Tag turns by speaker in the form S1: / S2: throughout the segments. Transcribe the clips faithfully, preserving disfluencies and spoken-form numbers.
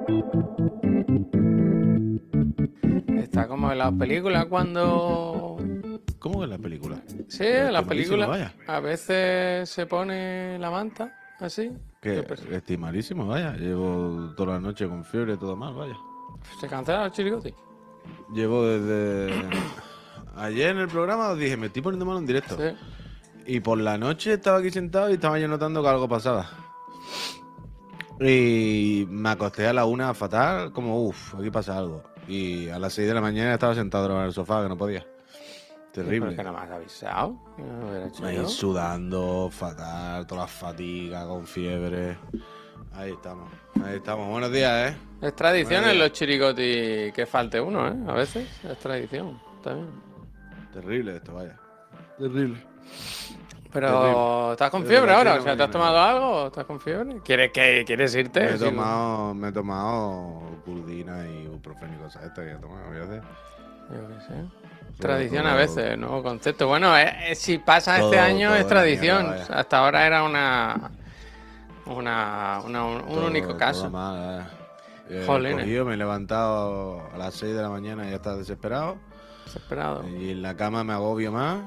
S1: Está como en las películas cuando...
S2: ¿Cómo es la película?
S1: Sí,
S2: Pero
S1: en las
S2: estoy malísimo,
S1: películas
S2: vaya.
S1: a veces se pone la manta, así.
S2: Que
S1: que per-
S2: estoy malísimo, vaya. Llevo toda la noche con fiebre, todo mal, vaya.
S1: Se cancela el chirigoti.
S2: Llevo desde... Ayer en el programa os dije, me estoy poniendo malo en directo.
S1: Sí.
S2: Y por la noche estaba aquí sentado y estaba yo notando que algo pasaba. Y me acosté a la una fatal, como uff, aquí pasa algo. Y a las seis de la mañana estaba sentado en el sofá, que no podía.
S1: ¿Por
S2: Terrible.
S1: qué no me has avisado? ¿Qué no lo hubiera hecho
S2: Ahí
S1: yo?
S2: sudando, fatal, toda la fatiga, con fiebre. Ahí estamos, ahí estamos. Buenos días, ¿eh?
S1: Es tradición
S2: Buenos
S1: en
S2: días.
S1: los chirigotis que falte uno, ¿eh? A veces es tradición también.
S2: Terrible esto, vaya. Terrible.
S1: Pero,
S2: Terrible.
S1: ¿estás con
S2: Desde
S1: fiebre
S2: las
S1: ahora?
S2: seis
S1: O
S2: de
S1: sea,
S2: la
S1: ¿te has
S2: mañana
S1: tomado
S2: ya.
S1: algo o estás con fiebre? ¿Quieres, que, ¿quieres irte?
S2: Me he
S1: Sí.
S2: tomado, me he tomado Curdina y ibuprofeno y cosas estas que he tomado, voy a hacer.
S1: Yo qué sé.
S2: Todo-
S1: Tradición a
S2: todo-
S1: veces, nuevo concepto. Bueno, eh, eh, si pasa este
S2: Todo-
S1: año
S2: todo
S1: es
S2: de la
S1: tradición.
S2: mierda, vaya.
S1: Hasta ahora era una, una, una- un, un
S2: Todo-
S1: único
S2: todo
S1: caso.
S2: mal, vaya. He
S1: Jolines.
S2: cogido, me he levantado a las seis de la mañana y ya estaba desesperado.
S1: Desesperado.
S2: Y en la cama me agobio más.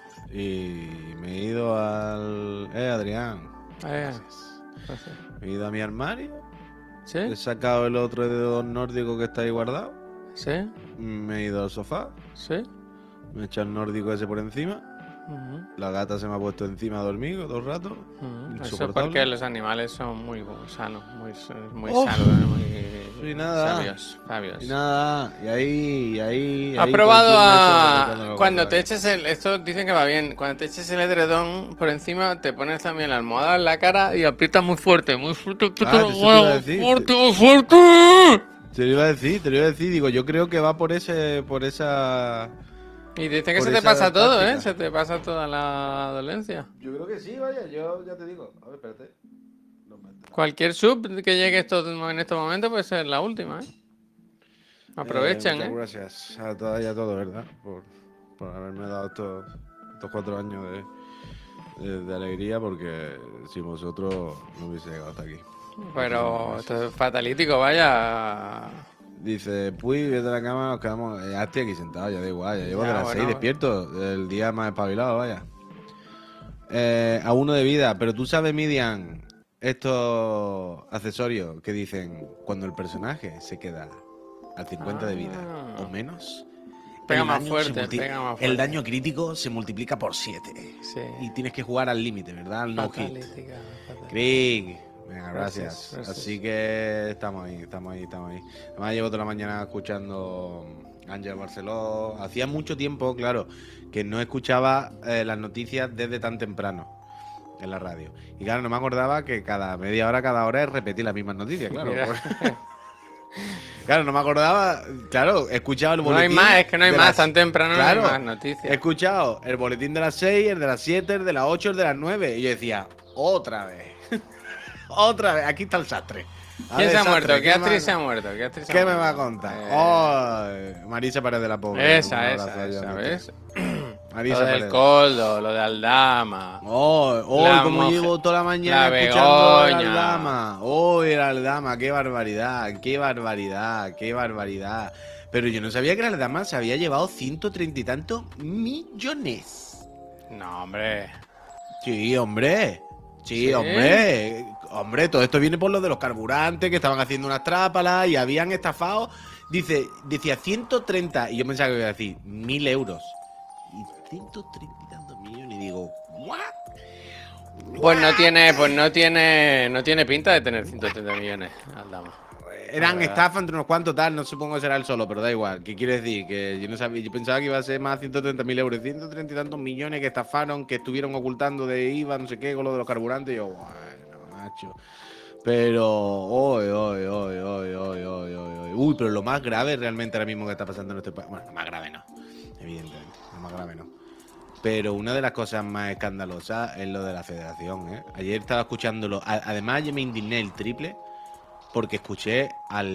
S2: Y me he ido al... Eh, Adrián.
S1: Eh,
S2: Gracias.
S1: gracias.
S2: Me he ido a mi armario. He
S1: ¿Sí?
S2: sacado el otro dedo nórdico que está ahí guardado.
S1: ¿Sí?
S2: Me he ido al sofá.
S1: ¿Sí?
S2: Me he echado el nórdico ese por encima.
S1: Ujú,
S2: La gata se me ha puesto encima a dormir todo el rato.
S1: ujú. Eso es
S2: Insoportable.
S1: porque los animales son muy sanos, muy, muy
S2: Oh,
S1: sanos, muy
S2: y nada.
S1: sabios, sabios.
S2: Y nada, y ahí, y ahí...
S1: ¿Has
S2: ahí
S1: probado
S2: con zoom eso,
S1: a...
S2: tocándolo
S1: Cuando
S2: con
S1: te
S2: la-
S1: eches el... Esto dicen que va bien. Cuando te eches el edredón por encima, te pones también la almohada en la cara y aprietas muy fuerte, muy fuerte, aprietas
S2: Ah,
S1: la
S2: eso te iba a
S1: almohada, muy
S2: decir.
S1: fuerte,
S2: Te,
S1: muy fuerte.
S2: te lo iba a decir, te lo iba a decir. Digo, yo creo que va por ese, por esa...
S1: Y dicen que
S2: Por
S1: se te
S2: esa
S1: pasa todo, ¿eh?
S2: táctica.
S1: Se te pasa toda la dolencia.
S2: Yo creo que sí, vaya, yo ya te digo. A ver, espérate. No me entra.
S1: Cualquier sub que llegue esto, en estos momentos puede ser la última, ¿eh?
S2: Eh,
S1: Aprovechen,
S2: muchas
S1: ¿eh?
S2: gracias a todas y a todos, ¿verdad? Por, por haberme dado estos, estos cuatro años de, de, de alegría, porque sin vosotros no hubiese llegado hasta aquí.
S1: Pero
S2: Muchísimas
S1: esto
S2: gracias.
S1: es fatalítico, vaya.
S2: Dice, pues, vete a la cama, nos quedamos. Ya estoy aquí sentado, ya da igual, ya llevo
S1: Ya,
S2: de las
S1: bueno.
S2: seis despierto, el día más espabilado, vaya. Eh, a uno de vida, pero tú sabes, Midian, estos accesorios que dicen cuando el personaje se queda al cincuenta de vida
S1: Ah.
S2: o menos,
S1: Pega
S2: el
S1: más
S2: daño
S1: fuerte,
S2: se multi-
S1: pega más
S2: el
S1: fuerte.
S2: daño crítico se multiplica por siete.
S1: Sí.
S2: Y tienes que jugar al límite, ¿verdad? Al no hit.
S1: Fatalítica, fatalítica.
S2: Crick. Venga, gracias.
S1: Gracias, gracias.
S2: Así que estamos ahí, estamos ahí, estamos ahí. Además llevo toda la mañana escuchando Ángel Barceló. Hacía mucho tiempo, claro, que no escuchaba eh, las noticias desde tan temprano en la radio. Y claro, no me acordaba que cada media hora, cada hora es repetir las mismas noticias, claro.
S1: Mira.
S2: Por- Claro, no me acordaba. Claro, he escuchado el
S1: No hay
S2: boletín.
S1: más, es que no hay
S2: de
S1: más,
S2: las-
S1: tan temprano
S2: Claro,
S1: no hay más
S2: he
S1: noticias.
S2: escuchado el boletín de las seis, el de las siete, el de las ocho, el de las nueve. Y yo decía, otra vez. Otra vez, aquí está el sastre. A
S1: ¿Quién
S2: ver,
S1: se ha
S2: sastre,
S1: muerto? ¿Qué
S2: me
S1: actriz
S2: va-
S1: se ha muerto? ¿Qué actriz se
S2: ¿Qué
S1: ha
S2: me
S1: muerto?
S2: va a contar?
S1: Eh,
S2: Oh, Marisa Pérez de la Pobre. Un
S1: esa,
S2: abrazo
S1: esa,
S2: ahí a
S1: esa,
S2: mi
S1: ¿ves?
S2: tía. Marisa
S1: Lo del
S2: Pérez.
S1: coldo, lo de Aldama.
S2: Oh, oh,
S1: La
S2: como
S1: mujer-
S2: llevo toda la mañana
S1: la
S2: escuchando el
S1: Begoña.
S2: Aldama. Oh, el Aldama, qué barbaridad, qué barbaridad, qué barbaridad. Pero yo no sabía que el Aldama se había llevado ciento treinta y tantos millones.
S1: No, hombre.
S2: Sí, hombre. Sí,
S1: ¿Sí?
S2: hombre. Hombre, todo esto viene por lo de los carburantes que estaban haciendo unas trápalas y habían estafado. Dice, decía ciento treinta, y yo pensaba que iba a decir mil euros. Y ciento treinta y tantos millones. Y digo, ¿what?
S1: Pues no tiene, pues no tiene, no tiene pinta de tener ciento treinta millones, Aldama.
S2: Eran
S1: Ah.
S2: estafas entre unos cuantos tal, no supongo que será el solo, pero da igual. ¿Qué quiere decir? Que yo no sabía, yo pensaba que iba a ser más ciento treinta mil euros, ciento treinta y tantos millones que estafaron, que estuvieron ocultando de I V A, no sé qué, con lo de los carburantes. Y yo, bueno, macho. Pero, oy, oy, oy, oy, oy, oy, oy, oy. Uy, pero lo más grave realmente ahora mismo que está pasando en este país. Bueno, lo más grave no, evidentemente, lo más grave no. Pero una de las cosas más escandalosas es lo de la federación, ¿eh? Ayer estaba escuchándolo. A- Además, yo me indigné el triple porque escuché al,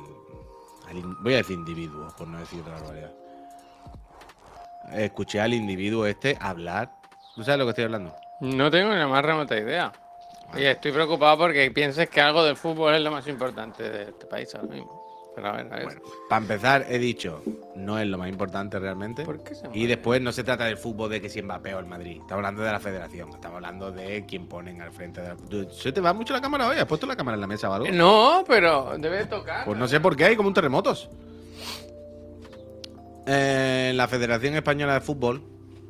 S2: al in- voy a decir individuo, por no decir otra barbaridad. Escuché al individuo este hablar. ¿Tú sabes lo que estoy hablando?
S1: No tengo ni la más remota idea. Y estoy preocupado porque pienses que algo del fútbol es lo más importante de este país ahora mismo. Pero a ver, a ver.
S2: Bueno, para empezar, he dicho, no es lo más importante realmente.
S1: ¿Por qué se
S2: Y
S1: mueve?
S2: después no se trata del fútbol de que si Mbappé o el Madrid. Estamos hablando de la federación. Estamos hablando de quién ponen al frente de la... ¿Tú- ¿Se te va mucho la cámara hoy? ¿Has puesto la cámara en la mesa o algo?
S1: No, pero debe tocar.
S2: Pues no sé por qué hay como un terremotos. Eh, la Federación Española de Fútbol,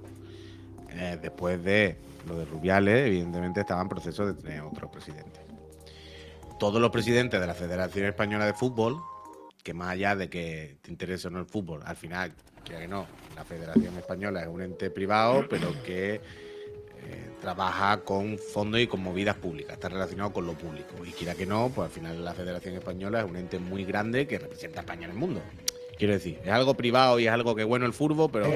S2: eh, después de lo de Rubiales, evidentemente estaba en proceso de tener otro presidente. Todos los presidentes de la Federación Española de Fútbol, que más allá de que te interese o no el fútbol, al final, quiera que no, la Federación Española es un ente privado, pero que eh, trabaja con fondos y con movidas públicas, está relacionado con lo público. Y quiera que no, pues al final la Federación Española es un ente muy grande que representa a España en el mundo. Quiero decir, es algo privado y es algo que bueno el fútbol, pero no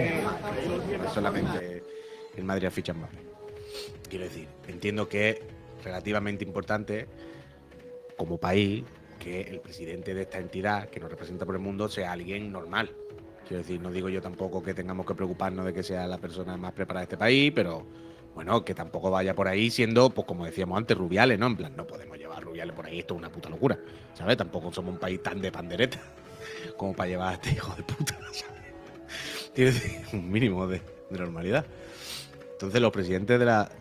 S2: es solamente el Madrid ficha Mbappé. Quiero decir, entiendo que es relativamente importante como país que el presidente de esta entidad que nos representa por el mundo sea alguien normal. Quiero decir, no digo yo tampoco que tengamos que preocuparnos de que sea la persona más preparada de este país, pero bueno, que tampoco vaya por ahí siendo, pues como decíamos antes, Rubiales, ¿no? En plan, no podemos llevar a Rubiales por ahí, esto es una puta locura, ¿sabes? Tampoco somos un país tan de pandereta como para llevar a este hijo de puta, ¿sabes? Tiene un mínimo de, de normalidad. Entonces los presidentes de la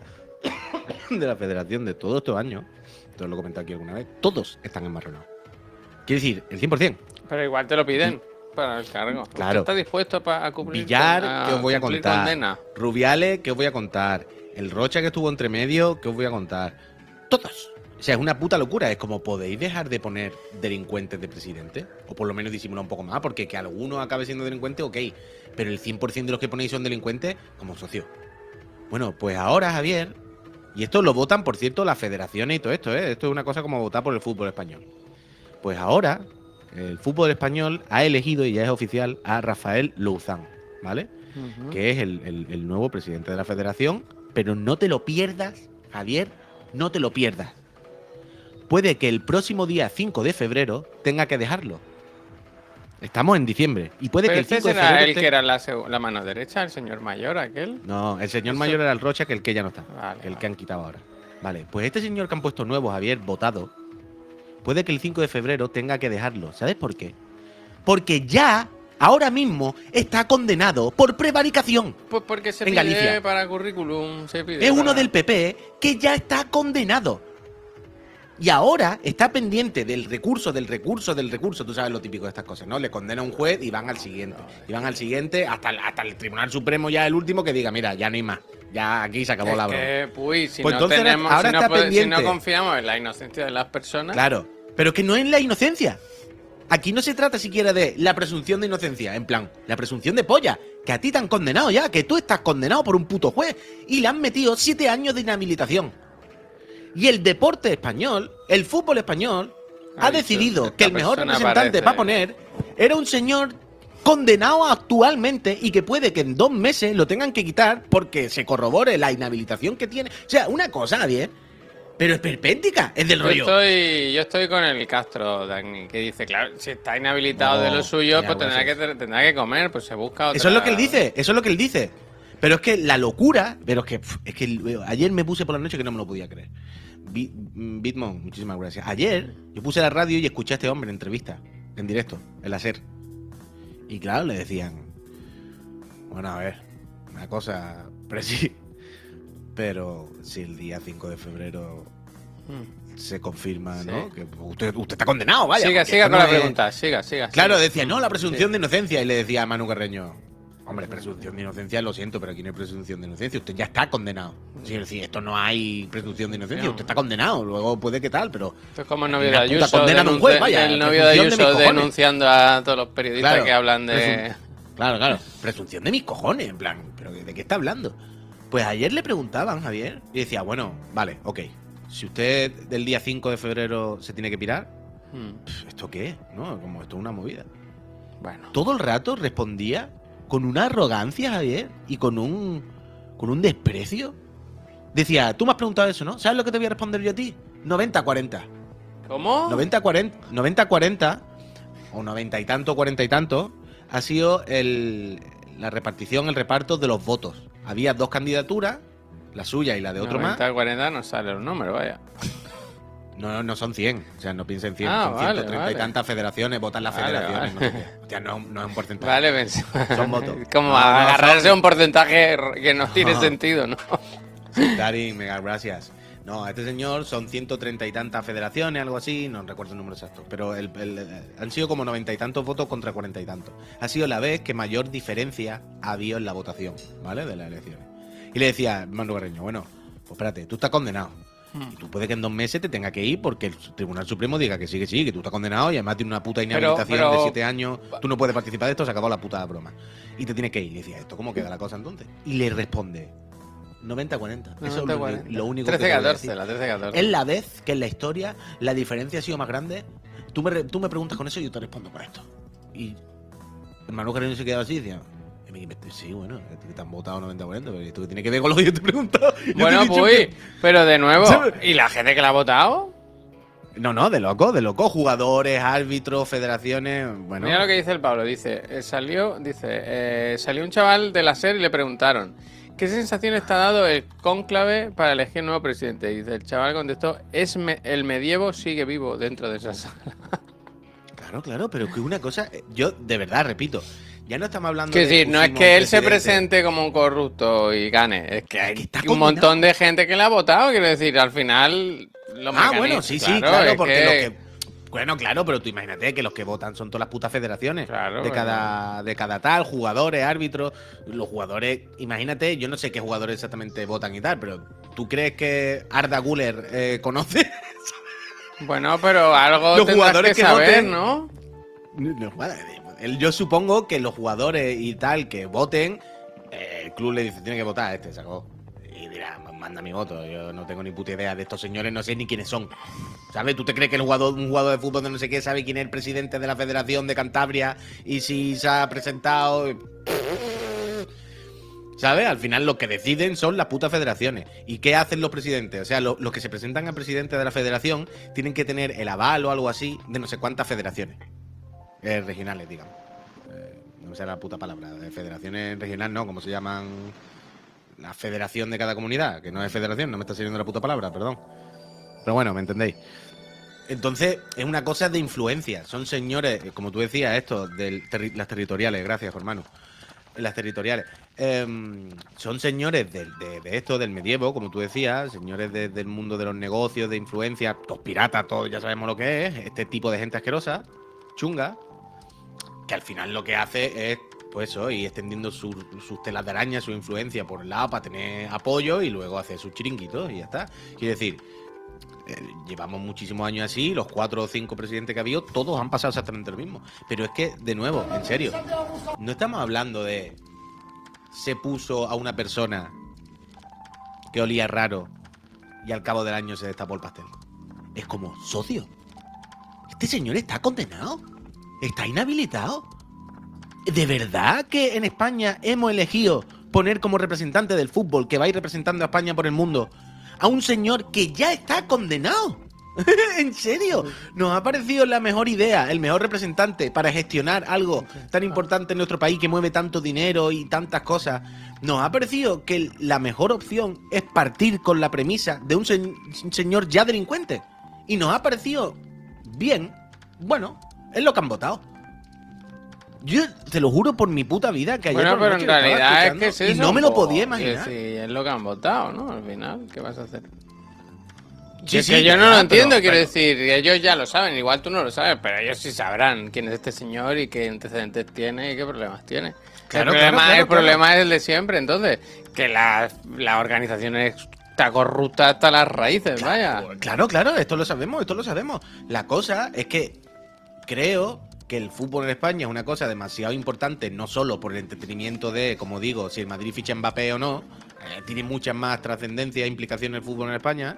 S2: de la federación de todos estos años, te lo he comentado aquí alguna vez, todos están enmarronados. Quiere decir, el cien por cien.
S1: Pero igual te lo piden para el cargo.
S2: Claro.
S1: ¿Usted está dispuesto pa- a cumplir
S2: Villar,
S1: con-
S2: que os voy a
S1: cumplir
S2: contar.
S1: condena?
S2: Rubiales, que os voy a contar. El Rocha que estuvo entre medio, que os voy a contar. Todos. O sea, es una puta locura. Es como, ¿podéis dejar de poner delincuentes de presidente? O por lo menos disimular un poco más, porque que alguno acabe siendo delincuente, ok. Pero el cien por cien de los que ponéis son delincuentes, como socio. Bueno, pues ahora, Javier, y esto lo votan, por cierto, las federaciones y todo esto, ¿eh? Esto es una cosa como votar por el fútbol español. Pues ahora, el fútbol español ha elegido, y ya es oficial, a Rafael Louzán, ¿vale?
S1: Ujú.
S2: Que es el, el- el nuevo presidente de la federación, pero no te lo pierdas, Javier, no te lo pierdas. Puede que el próximo día cinco de febrero tenga que dejarlo. Estamos en diciembre, y puede
S1: Pero
S2: que el
S1: este
S2: cinco de
S1: será
S2: febrero...
S1: el
S2: te-
S1: que era la, seg- la mano derecha, el señor mayor, aquel.
S2: No, el señor
S1: Eso-
S2: mayor era el Rocha, que el que ya no está,
S1: Vale,
S2: el
S1: vale.
S2: que han quitado ahora. Vale, pues este señor que han puesto nuevo, Javier, votado, puede que el cinco de febrero tenga que dejarlo. ¿Sabes por qué? Porque ya, ahora mismo, está condenado por prevaricación.
S1: Pues porque se
S2: En
S1: pide
S2: Galicia.
S1: para currículum. Se pide
S2: Es uno
S1: para-
S2: del P P que ya está condenado. Y ahora está pendiente del recurso, del recurso, del recurso. Tú sabes lo típico de estas cosas, ¿no? Le condena a un juez y van al siguiente. Y van al siguiente hasta, el- hasta el Tribunal Supremo, ya el último, que diga, mira, ya no hay más. Ya aquí se acabó
S1: Es
S2: la broma.
S1: que, pues, si
S2: Pues
S1: no
S2: entonces
S1: tenemos,
S2: ahora
S1: si, no
S2: está
S1: puede- si
S2: pendiente.
S1: no confiamos en la inocencia de las personas,
S2: Claro, pero es que no es la inocencia. Aquí no se trata siquiera de la presunción de inocencia, en plan, la presunción de polla, que a ti te han condenado ya, que tú estás condenado por un puto juez y le han metido siete años de inhabilitación. Y el deporte español, el fútbol español,
S1: Ha
S2: ha
S1: dicho,
S2: decidido
S1: esta
S2: que el mejor
S1: persona
S2: representante
S1: parece-
S2: para poner era un señor condenado actualmente y que puede que en dos meses lo tengan que quitar porque se corrobore la inhabilitación que tiene. O sea, una cosa, bien, pero es perpéntica, es del
S1: yo
S2: rollo.
S1: estoy, yo estoy con el Castro, Dagny, que dice, claro, si está inhabilitado
S2: No,
S1: de lo suyo,
S2: ya,
S1: pues
S2: pues
S1: tendrá que,
S2: eso.
S1: tendrá que comer, pues se busca otra...
S2: Eso es lo que él dice, eso es lo que él dice. Pero es que la locura, pero es que, pf, es que el- ayer me puse por la noche que no me lo podía creer. Bi- mm, Bitmon, muchísimas gracias. Ayer yo puse la radio y escuché a este hombre en entrevista, en directo, en la SER. Y claro, le decían, bueno, a ver, una cosa, presi, pero si el día cinco de febrero
S1: Mm.
S2: se confirma,
S1: Sí.
S2: ¿no? Que usted, usted está condenado, vaya.
S1: Siga,
S2: porque
S1: siga
S2: esto
S1: con
S2: no
S1: la
S2: es-
S1: pregunta, siga, siga.
S2: Claro,
S1: siga.
S2: decía, no, la presunción
S1: Sí.
S2: de inocencia. Y le decía a Manu Carreño, hombre, presunción de inocencia, lo siento, pero aquí no hay presunción de inocencia. Usted ya está condenado. Es decir, esto no hay presunción de inocencia.
S1: No.
S2: Usted está condenado. Luego puede que tal, pero.
S1: Esto es como el
S2: Hay
S1: novio de
S2: una puta
S1: Ayuso,
S2: condena de un
S1: denunci-
S2: juez, vaya,
S1: el novio de
S2: presunción de mis
S1: Ayuso
S2: cojones.
S1: denunciando a todos los periodistas
S2: Claro,
S1: que hablan de...
S2: presun- Claro, claro. Presunción de mis cojones, en plan, ¿pero de qué está hablando? Pues ayer le preguntaban, Javier, y decía, bueno, vale, ok. Si usted del día cinco de febrero se tiene que pirar,
S1: Mm,
S2: pf, ¿esto qué es? ¿No? Como esto es una movida.
S1: Bueno,
S2: Todo el rato respondía con una arrogancia, Javier, y con un con un desprecio. Decía, tú me has preguntado eso, ¿no? ¿Sabes lo que te voy a responder yo a ti? noventa cuarenta.
S1: ¿cómo?
S2: noventa cuarenta, noventa cuarenta o noventa y tanto, cuarenta y tanto, ha sido el, la repartición, el reparto de los votos. Había dos candidaturas La suya y la de otro más.
S1: noventa cuarenta no sale los números, vaya.
S2: No, no son cien. O sea, no piensen cien.
S1: Ah,
S2: son
S1: vale,
S2: ciento treinta
S1: vale.
S2: y tantas federaciones, votan las
S1: Vale,
S2: federaciones.
S1: vale.
S2: No, sé qué. Hostia, no, no es un porcentaje.
S1: Vale, pensé.
S2: Son votos.
S1: Como
S2: No, no,
S1: agarrarse
S2: son-
S1: a un porcentaje que no tiene
S2: No.
S1: sentido, ¿no?
S2: Darín, mega gracias. No, a este señor son ciento treinta y tantas federaciones, algo así, no recuerdo el número exacto, pero el- el- el- han sido como noventa y tantos votos contra cuarenta y tantos. Ha sido la vez que mayor diferencia ha habido en la votación, ¿vale? De las elecciones. Y le decía Manu Carreño, bueno, pues espérate, tú estás condenado. Y tú puede que en dos meses te tenga que ir porque el Tribunal Supremo diga que sí, que sí, que tú estás condenado y además tiene una puta inhabilitación
S1: pero-
S2: de siete años, tú no puedes participar de esto, se acabó la puta broma. Y te tienes que ir. Y decía, ¿esto cómo queda la cosa entonces? Y le responde, noventa cuarenta. Eso es lo, lo único que te
S1: trece
S2: voy a
S1: catorce,
S2: decir.
S1: la trece catorce.
S2: Es la vez que en la historia la diferencia ha sido más grande. Tú me, re- tú me preguntas con eso y yo te respondo con esto. Y el Manu Carreño se quedaba así y decía, y me- me- sí, bueno, que te han votado noventa cuarenta, pero esto que tiene que ver con lo que yo te he preguntado. Yo te he
S1: Bueno,
S2: dicho
S1: pues,
S2: que-
S1: pero de nuevo,
S2: ¿Sabes?
S1: ¿y la gente que la ha votado?
S2: No, no, de loco, de loco. Jugadores, árbitros, federaciones. Bueno,
S1: Mira lo que dice el Pablo, dice, eh, salió, dice, eh, salió un chaval de la SER y le preguntaron, ¿qué sensación está dado el cónclave para elegir nuevo presidente? Y dice, el chaval contestó, es me- el medievo sigue vivo dentro de esa sala.
S2: claro, claro, pero que una cosa. Yo, de verdad, repito, ya no estamos hablando
S1: Que
S2: de.
S1: decir, no es
S2: pusimos
S1: que él se
S2: presidente.
S1: presente como un corrupto y gane, es que
S2: Es
S1: hay
S2: que está
S1: un
S2: condenado.
S1: montón de gente que le ha votado, quiero decir, al final... Los
S2: Ah,
S1: mecanismos-
S2: bueno, sí, sí, claro,
S1: es
S2: porque los que. Bueno, claro, pero tú imagínate que los que votan son todas las putas federaciones.
S1: Claro,
S2: de,
S1: bueno.
S2: cada, de cada tal, jugadores, árbitros. Los jugadores, imagínate, yo no sé qué jugadores exactamente votan y tal, pero ¿tú crees que Arda Güler eh, conoce?
S1: Bueno, pero algo
S2: Los
S1: tendrás
S2: jugadores
S1: que
S2: que
S1: saber,
S2: voten-
S1: ¿no?
S2: No, vale, el- Yo supongo que los jugadores y tal que voten, eh, el club le dice, tiene que votar a este, se acabó. Y dirá, manda mi voto, yo no tengo ni puta idea de estos señores, no sé ni quiénes son. ¿Sabes? ¿Tú te crees que el jugador, un jugador de fútbol de no sé qué sabe quién es el presidente de la Federación de Cantabria y si se ha presentado? ¿Sabes? Al final lo que deciden son las putas federaciones. ¿Y qué hacen los presidentes? O sea, lo- los que se presentan al presidente de la federación tienen que tener el aval o algo así de no sé cuántas federaciones. Eh, regionales, digamos. Eh, no me sale la puta palabra. De federaciones regionales, no, ¿cómo se llaman? La federación de cada comunidad, que no es federación, no me está saliendo la puta palabra, perdón. Pero bueno, me entendéis. Entonces, es una cosa de influencia. Son señores, como tú decías, esto, de terri las territoriales, gracias, hermano. Las territoriales. Eh, son señores de, de, de esto, del medievo, como tú decías, señores de, del mundo de los negocios, de influencia, todos piratas, todos ya sabemos lo que es, este tipo de gente asquerosa, chunga, que al final lo que hace es, pues eso, ir extendiendo sus, sus telas de araña, su influencia por el lado para tener apoyo y luego hacer sus chiringuitos y ya está. Quiero decir, eh, llevamos muchísimos años así, los cuatro o cinco presidentes que ha habido, todos han pasado exactamente lo mismo. Pero es que, de nuevo, en serio, no estamos hablando de se puso a una persona que olía raro y al cabo del año se destapó el pastel. Es como, socio, este señor está condenado, está inhabilitado. ¿De verdad que en España hemos elegido poner como representante del fútbol que va a ir representando a España por el mundo a un señor que ya está condenado? ¿En serio? ¿Nos ha parecido la mejor idea, el mejor representante para gestionar algo tan importante en nuestro país que mueve tanto dinero y tantas cosas? ¿Nos ha parecido que la mejor opción es partir con la premisa de un, se un señor ya delincuente? Y nos ha parecido bien, bueno, es lo que han votado. Yo te lo juro por mi puta vida que ayer
S1: Bueno,
S2: por la
S1: pero en
S2: noche lo estaba
S1: realidad es
S2: escuchando
S1: que es
S2: y
S1: eso.
S2: no me lo
S1: po,
S2: podía
S1: que
S2: imaginar.
S1: Sí, es lo que han votado, ¿no? Al final, ¿qué vas a hacer?
S2: Sí,
S1: es
S2: sí,
S1: que yo
S2: ya,
S1: no lo
S2: pero-
S1: entiendo, quiero
S2: pero-
S1: decir, ellos ya lo saben, igual tú no lo sabes, pero ellos sí sabrán quién es este señor y qué antecedentes tiene y qué problemas tiene.
S2: Claro,
S1: el
S2: claro,
S1: problema,
S2: claro,
S1: el problema es el de siempre, entonces, que la, la organización está corrupta hasta las raíces, vaya.
S2: Claro, claro, esto lo sabemos, esto lo sabemos. La cosa es que creo que el fútbol en España es una cosa demasiado importante, no solo por el entretenimiento de, como digo, si el Madrid ficha a Mbappé o no, eh, tiene muchas más trascendencia e implicación el fútbol en España.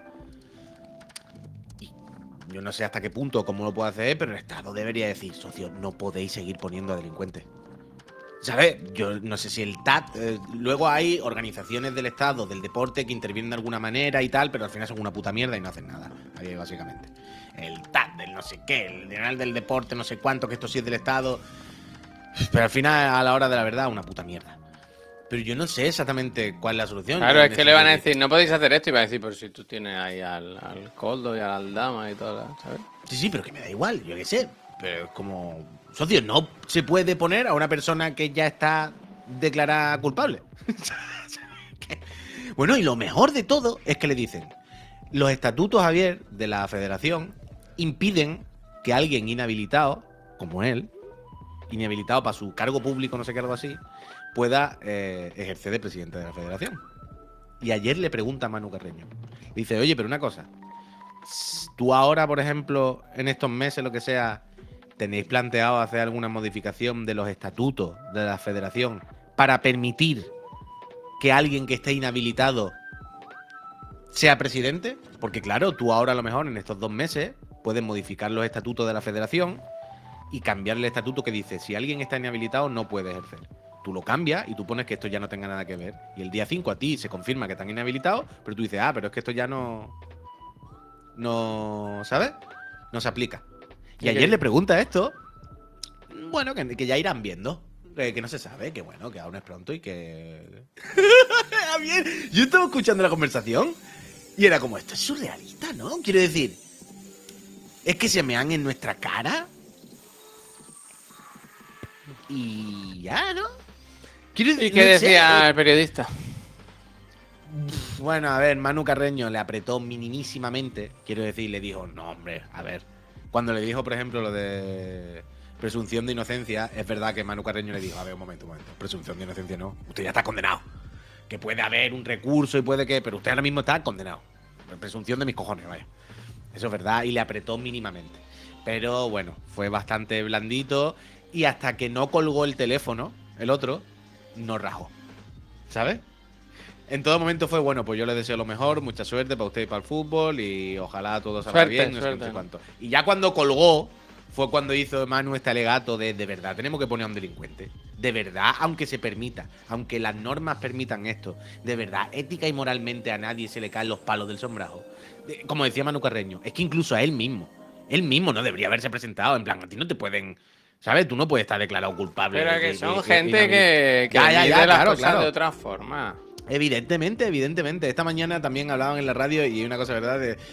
S2: Y yo no sé hasta qué punto, cómo lo puede hacer, pero el Estado debería decir, socio, no podéis seguir poniendo a delincuentes. ¿Sabes? Yo no sé si el T A T. Eh, luego hay organizaciones del Estado, del deporte, que intervienen de alguna manera y tal, pero al final son una puta mierda y no hacen nada. Ahí, básicamente. El T A T, del no sé qué, el General del Deporte, no sé cuánto, que esto sí es del Estado. Pero al final, a la hora de la verdad, una puta mierda. Pero yo no sé exactamente cuál es la solución.
S1: Claro,
S2: Yo
S1: es que le van a
S2: necesito-
S1: decir, no podéis hacer esto, y va a decir, pero si tú tienes ahí al, al Coldo y al Aldama y todo, ¿sabes?
S2: Sí, sí, pero que me da igual, yo qué sé. Pero es como. Socio, no se puede poner a una persona que ya está declarada culpable. Bueno, y lo mejor de todo es que le dicen: los estatutos, Javier, de la federación impiden que alguien inhabilitado, como él, inhabilitado para su cargo público, no sé qué, algo así, pueda eh, ejercer de presidente de la federación. Y ayer le pregunta a Manu Carreño. Le dice, oye, pero una cosa. Tú ahora, por ejemplo, en estos meses, lo que sea, ¿tenéis planteado hacer alguna modificación de los estatutos de la federación para permitir que alguien que esté inhabilitado sea presidente? Porque claro, tú ahora a lo mejor en estos dos meses puedes modificar los estatutos de la federación y cambiar el estatuto que dice, si alguien está inhabilitado no puede ejercer. Tú lo cambias y tú pones que esto ya no tenga nada que ver. Y el día cinco a ti se confirma que están inhabilitados, pero tú dices, ah, pero es que esto ya no... No... ¿Sabes? No se aplica. Y
S1: ¿Y
S2: ayer
S1: qué?
S2: le pregunta esto, bueno, que, que ya irán viendo. Que, que no se sabe, que bueno, que aún es pronto y que... Javier, yo estaba escuchando la conversación y era como, esto es surrealista, ¿no? Quiero decir, es que se mean en nuestra cara y ya, ¿no? Quiero
S1: ¿Y
S2: decir,
S1: qué
S2: no sé,
S1: decía
S2: eh,
S1: el periodista?
S2: Bueno, a ver, Manu Carreño le apretó minimísimamente. Quiero decir, le dijo, no, hombre, a ver. Cuando le dijo, por ejemplo, lo de presunción de inocencia, es verdad que Manu Carreño le dijo, a ver, un momento, un momento, presunción de inocencia no, usted ya está condenado. Que puede haber un recurso y puede que, pero usted ahora mismo está condenado. Presunción de mis cojones, vaya. Eso es verdad, y le apretó mínimamente. Pero bueno, fue bastante blandito y hasta que no colgó el teléfono, el otro, no rajó. ¿Sabes? En todo momento fue, bueno, pues yo le deseo lo mejor, mucha suerte para usted y para el fútbol y ojalá todo salga
S1: Suerte,
S2: bien, no sé, qué, no
S1: suerte.
S2: sé cuánto. Y ya cuando colgó, fue cuando hizo Manu este alegato de, de verdad, tenemos que poner a un delincuente. De verdad, aunque se permita, aunque las normas permitan esto, de verdad, ética y moralmente a nadie se le caen los palos del sombrajo. De- Como decía Manu Carreño, es que incluso a él mismo, él mismo no debería haberse presentado, en plan, a ti no te pueden... ¿Sabes? Tú no puedes estar declarado culpable.
S1: Pero
S2: de-
S1: que
S2: de-
S1: son
S2: de-
S1: gente
S2: inhabilitado.
S1: que, que
S2: Ya, ya,
S1: mide
S2: ya,
S1: las
S2: claro,
S1: cosas
S2: claro.
S1: de otra forma.
S2: Evidentemente, evidentemente. Esta mañana también hablaban en la radio y hay una cosa, ¿verdad? De,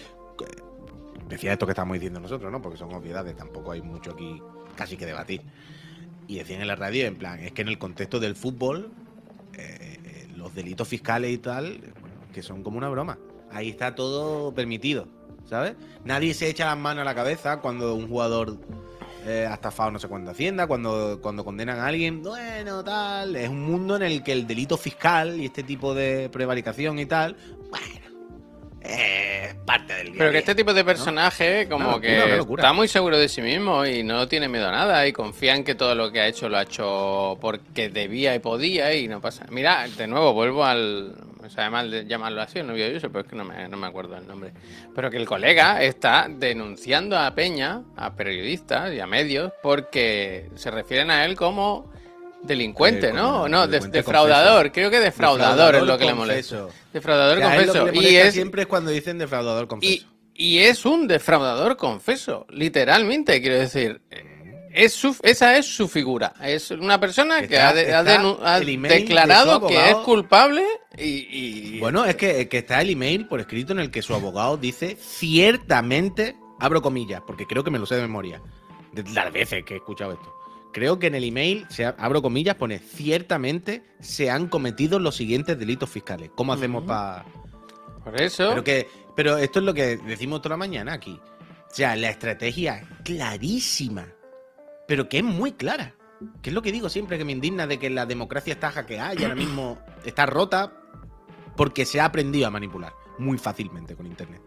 S2: decía esto que estamos diciendo nosotros, ¿no? Porque son obviedades, tampoco hay mucho aquí casi que debatir. Y decían en la radio, en plan, es que en el contexto del fútbol, eh, eh, los delitos fiscales y tal, bueno, que son como una broma. Ahí está todo permitido, ¿sabes? Nadie se echa las manos a la cabeza cuando un jugador eh, ha estafado no sé cuánto Hacienda, cuando, cuando condenan a alguien, bueno, tal. Es un mundo en el que el delito fiscal y este tipo de prevaricación y tal, bueno, es parte del día a
S1: Pero que
S2: día,
S1: este tipo de
S2: ¿no?
S1: personaje,
S2: Una
S1: como
S2: locura, una
S1: que
S2: locura.
S1: está muy seguro de sí mismo y no tiene miedo a nada y confía en que todo lo que ha hecho lo ha hecho porque debía y podía y no pasa. Mira, de nuevo, vuelvo al. Me sabe mal de llamarlo así, no yo sé, pero es que no me, no me acuerdo el nombre. Pero que el colega está denunciando a Peña, a periodistas y a medios, porque se refieren a él como delincuente,
S2: Eh,
S1: ¿no?
S2: como
S1: No, de-
S2: delincuente
S1: defraudador. Creo que defraudador, es lo que le
S2: confeso.
S1: molesta. Defraudador
S2: Que a él lo que
S1: confeso.
S2: le
S1: Y
S2: molesta
S1: es,
S2: siempre es cuando dicen defraudador confeso.
S1: y, y es un defraudador confeso, literalmente, quiero decir. Es su, esa es su figura. Es una persona que
S2: Está-
S1: ha, de- ha
S2: está
S1: denu- ha
S2: el email de su
S1: declarado que es
S2: abogado.
S1: culpable y, y-
S2: Bueno, es que, que está el email por escrito en el que su abogado dice ciertamente, abro comillas, porque creo que me lo sé de memoria, de las veces que he escuchado esto. Creo que en el email, se, abro comillas, pone ciertamente se han cometido los siguientes delitos fiscales. ¿Cómo hacemos
S1: Ujú.
S2: para...?
S1: por eso.
S2: Pero, que, pero esto es lo que decimos toda la mañana aquí. O sea, la estrategia es clarísima, pero que es muy clara. Que es lo que digo siempre, que me indigna de que la democracia está hackeada y ahora mismo está rota porque se ha aprendido a manipular muy fácilmente con internet.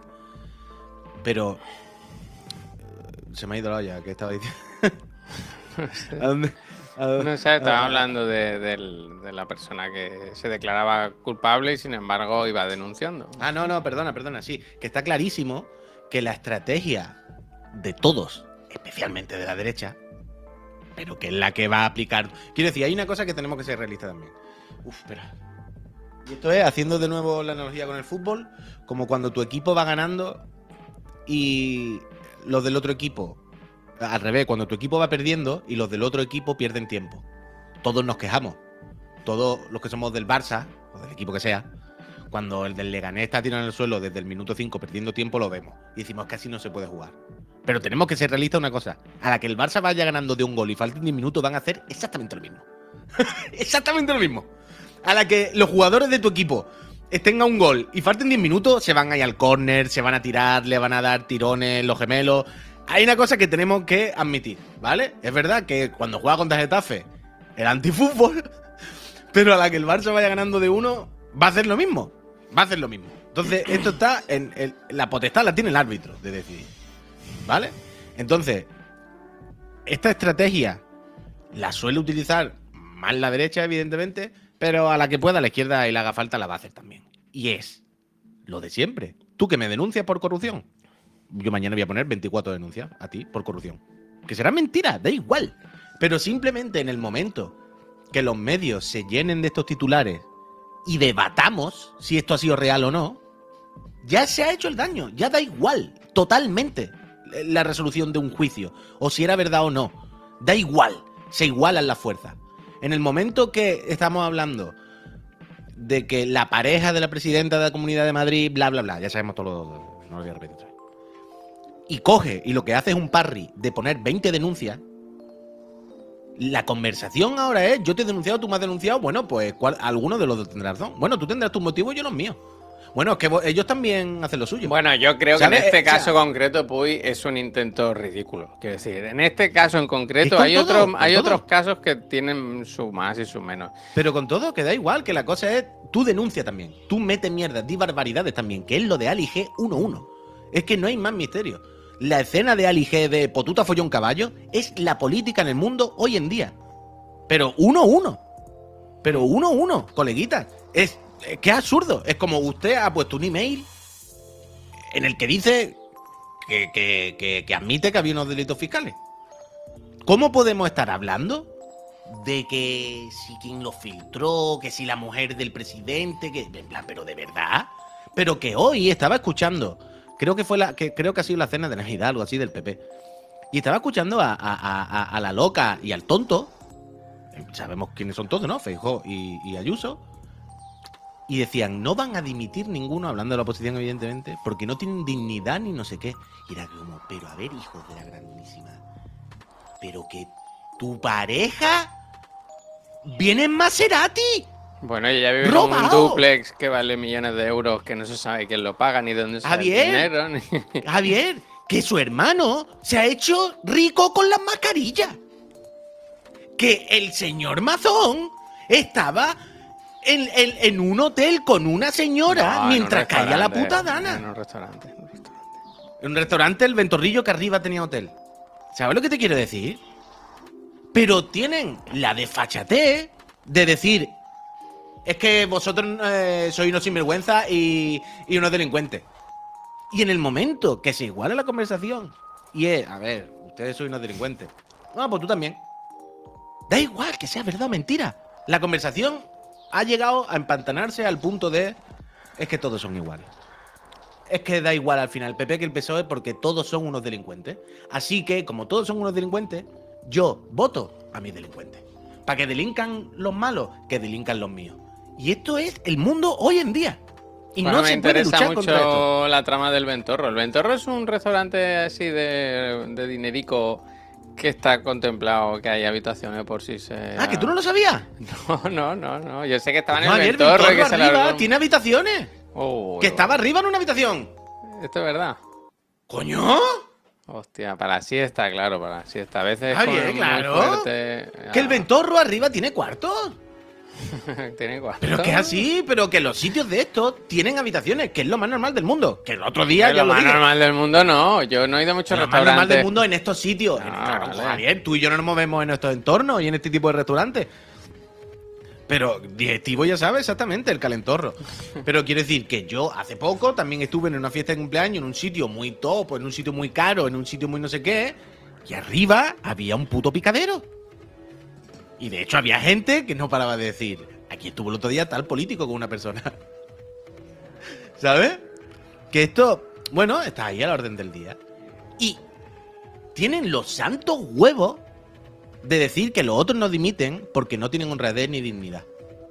S2: Pero... Se me ha ido la olla, ¿qué estaba diciendo? ¿A dónde? ¿A dónde?
S1: No sé, estaba
S2: Ah,
S1: hablando de, del- de la persona que se declaraba culpable y sin embargo iba denunciando.
S2: Ah, no, no, perdona, perdona, sí. Que está clarísimo que la estrategia de todos, especialmente de la derecha, pero que es la que va a aplicar. Quiero decir, hay una cosa que tenemos que ser realistas también. Uf, espera. Y esto es, haciendo de nuevo la analogía con el fútbol, como cuando tu equipo va ganando y los del otro equipo, al revés, cuando tu equipo va perdiendo y los del otro equipo pierden tiempo. Todos nos quejamos. todos los que somos del Barça, o del equipo que sea, cuando el del Leganés está tirado en el suelo desde el minuto cinco perdiendo tiempo, lo vemos. Y decimos que así no se puede jugar. Pero tenemos que ser realistas una cosa. A la que el Barça vaya ganando de un gol y falten diez minutos, van a hacer exactamente lo mismo. Exactamente lo mismo. A la que los jugadores de tu equipo estén a un gol y falten diez minutos, se van a ir al córner, se van a tirar, le van a dar tirones los gemelos. Hay una cosa que tenemos que admitir, ¿vale? Es verdad que cuando juega contra Getafe era antifútbol, pero a la que el Barça vaya ganando de uno, va a hacer lo mismo. Va a hacer lo mismo. Entonces, esto está en, en la potestad la tiene el árbitro de decidir, ¿vale? Entonces, esta estrategia la suele utilizar más la derecha, evidentemente, pero a la que pueda la izquierda y le haga falta la va a hacer también. Y es lo de siempre. Tú que me denuncias por corrupción, yo mañana voy a poner veinticuatro denuncias a ti por corrupción. Que será mentira, da igual. Pero simplemente en el momento que los medios se llenen de estos titulares y debatamos si esto ha sido real o no, ya se ha hecho el daño, ya da igual, totalmente, la resolución de un juicio, o si era verdad o no, da igual, se igualan las fuerzas. En el momento que estamos hablando de que la pareja de la presidenta de la Comunidad de Madrid, bla, bla, bla, ya sabemos todo lo... no lo voy a repetir otra vez. Y coge, y lo que hace es un parry de poner veinte denuncias, la conversación ahora es, yo te he denunciado, tú me has denunciado, bueno, pues ¿cuál, alguno de los dos tendrá razón. Bueno, tú tendrás tus motivos y yo los míos. Bueno, es que vos, ellos también hacen lo suyo.
S1: Bueno, yo creo que en
S2: ¿sabes?
S1: este
S2: O sea,
S1: caso concreto, Puy, es un intento ridículo. Quiero decir, en este caso en concreto
S2: con
S1: hay,
S2: todo,
S1: otros,
S2: con
S1: hay
S2: todo.
S1: otros casos que tienen su más y su menos.
S2: Pero con todo, que da igual, que la cosa es, tú denuncia también, tú metes mierda, di barbaridades también, que es lo de Ali G uno uno. Es que no hay más misterio. La escena de Ali G de Potuta folló un caballo es la política en el mundo hoy en día. Pero uno uno. Pero uno uno, coleguitas. Es, es que es absurdo. Es como usted ha puesto un email en el que dice que, que, que, que admite que había unos delitos fiscales. ¿Cómo podemos estar hablando de que si quien lo filtró, que si la mujer del presidente, que en plan, pero de verdad? Pero que hoy estaba escuchando, creo que fue la, que creo que ha sido la cena de Navidad, algo así del P P. Y estaba escuchando a, a, a, a la loca y al tonto. Sabemos quiénes son todos, ¿no? Feijóo y, y Ayuso. Y decían, no van a dimitir ninguno, hablando de la oposición, evidentemente, porque no tienen dignidad ni no sé qué. Y era como, pero a ver, hijos de la grandísima, pero que tu pareja viene en Maserati.
S1: Bueno, ella vive en un dúplex que vale millones de euros, que no se sabe quién lo paga, ni de dónde sale el dinero. Ni...
S2: Javier, que su hermano se ha hecho rico con las mascarillas. Que el señor Mazón estaba en, en, en un hotel con una señora
S1: No,
S2: mientras caía la
S1: restaurante,
S2: puta dana.
S1: En un restaurante, en un restaurante.
S2: En un restaurante, el Ventorrillo, que arriba tenía hotel. ¿Sabes lo que te quiero decir? Pero tienen la desfachatez de decir, es que vosotros eh, sois unos sinvergüenza y, y unos delincuentes. Y en el momento que se iguala la conversación, y es, a ver, ustedes sois unos delincuentes. No, pues tú también. Da igual que sea verdad o mentira. La conversación ha llegado a empantanarse al punto de, es que todos son iguales. Es que da igual al final el P P que el P S O E porque todos son unos delincuentes. Así que, como todos son unos delincuentes, yo voto a mis delincuentes. Para que delincan los malos, que delincan los míos. Y esto es el mundo hoy en día. Y
S1: bueno,
S2: no
S1: me
S2: se puede
S1: interesa
S2: luchar contra esto.
S1: mucho la trama del Ventorro. El Ventorro es un restaurante así de, de dinerico que está contemplado que hay habitaciones por si se...
S2: Ah, ¿que tú no lo sabías?
S1: No, no, no, no. Yo sé que estaba en
S2: No,
S1: el
S2: Javier,
S1: Ventorro y
S2: Ventorro
S1: que se
S2: arriba
S1: largó...
S2: tiene habitaciones.
S1: Oh,
S2: Que
S1: oh.
S2: estaba arriba en una habitación.
S1: Esto es verdad.
S2: ¿Coño?
S1: Hostia, para la siesta, claro, para la siesta. A veces
S2: Ah,
S1: con
S2: bien,
S1: muy
S2: claro.
S1: fuerte...
S2: Que el
S1: Ah,
S2: Ventorro arriba tiene cuartos.
S1: tiene cuarto.
S2: Pero que es así, pero que los sitios de estos tienen habitaciones, que es lo más normal del mundo. Que el otro día
S1: Es
S2: ya
S1: lo
S2: lo
S1: más
S2: dije.
S1: normal del mundo, no. Yo no he ido a muchos
S2: Lo más normal
S1: restaurantes.
S2: del mundo en estos sitios.
S1: No,
S2: En- claro,
S1: vale.
S2: Javier, tú y yo no nos movemos en estos entornos y en este tipo de restaurantes. Pero digestivo ya sabe exactamente el calentorro. Pero quiero decir que yo hace poco también estuve en una fiesta de cumpleaños en un sitio muy top, en un sitio muy caro, en un sitio muy no sé qué. Y arriba había un puto picadero. Y de hecho había gente que no paraba de decir, aquí estuvo el otro día tal político con una persona. ¿Sabes? Que esto, bueno, está ahí a la orden del día. Y tienen los santos huevos de decir que los otros no dimiten porque no tienen honradez ni dignidad.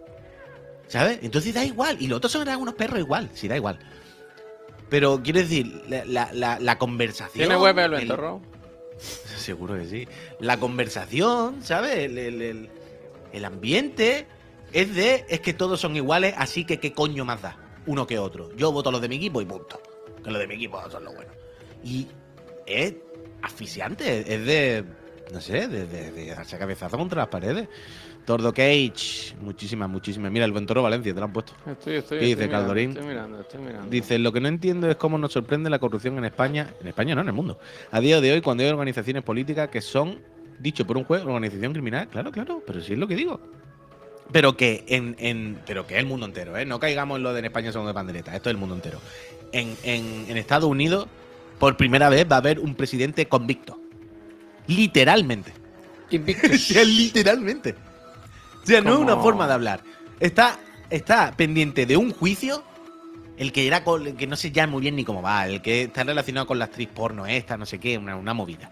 S2: ¿Sabes? Entonces da igual. Y los otros son unos perros igual. Sí, da igual. Pero quiero decir, la, la, la, la conversación.
S1: ¿Tiene web el
S2: el-
S1: ventorro?
S2: Seguro que sí. La conversación, ¿sabes? El, el, el, el ambiente es de. Es que todos son iguales, así que ¿qué coño más da? Uno que otro. Yo voto a los de mi equipo y punto. Que los de mi equipo son los buenos. Y es asfixiante. Es de. No sé, de, de, de darse cabezazo contra las paredes. Tordo Cage, muchísimas, muchísimas. Mira, el Ventoro Valencia, te lo han puesto.
S1: Estoy, estoy,
S2: ¿Qué
S1: estoy
S2: dice
S1: mirando,
S2: Caldorín?
S1: Estoy mirando, estoy mirando.
S2: Dice, lo que no entiendo es cómo nos sorprende la corrupción en España, en España no, en el mundo, a día de hoy cuando hay organizaciones políticas que son, dicho por un juez, organización criminal, claro, claro, pero sí es lo que digo. Pero que en, en pero que es el mundo entero, ¿eh? No caigamos en lo de en España somos de pandereta, esto es el mundo entero. En, en, en Estados Unidos, por primera vez va a haber un presidente convicto. Literalmente. O sea, literalmente. O sea, no es una
S1: Como-
S2: forma de hablar. Está, está pendiente de un juicio, el que era con- el que no sé ya muy bien ni cómo va, el que está relacionado con la actriz porno esta, no sé qué, una, una movida.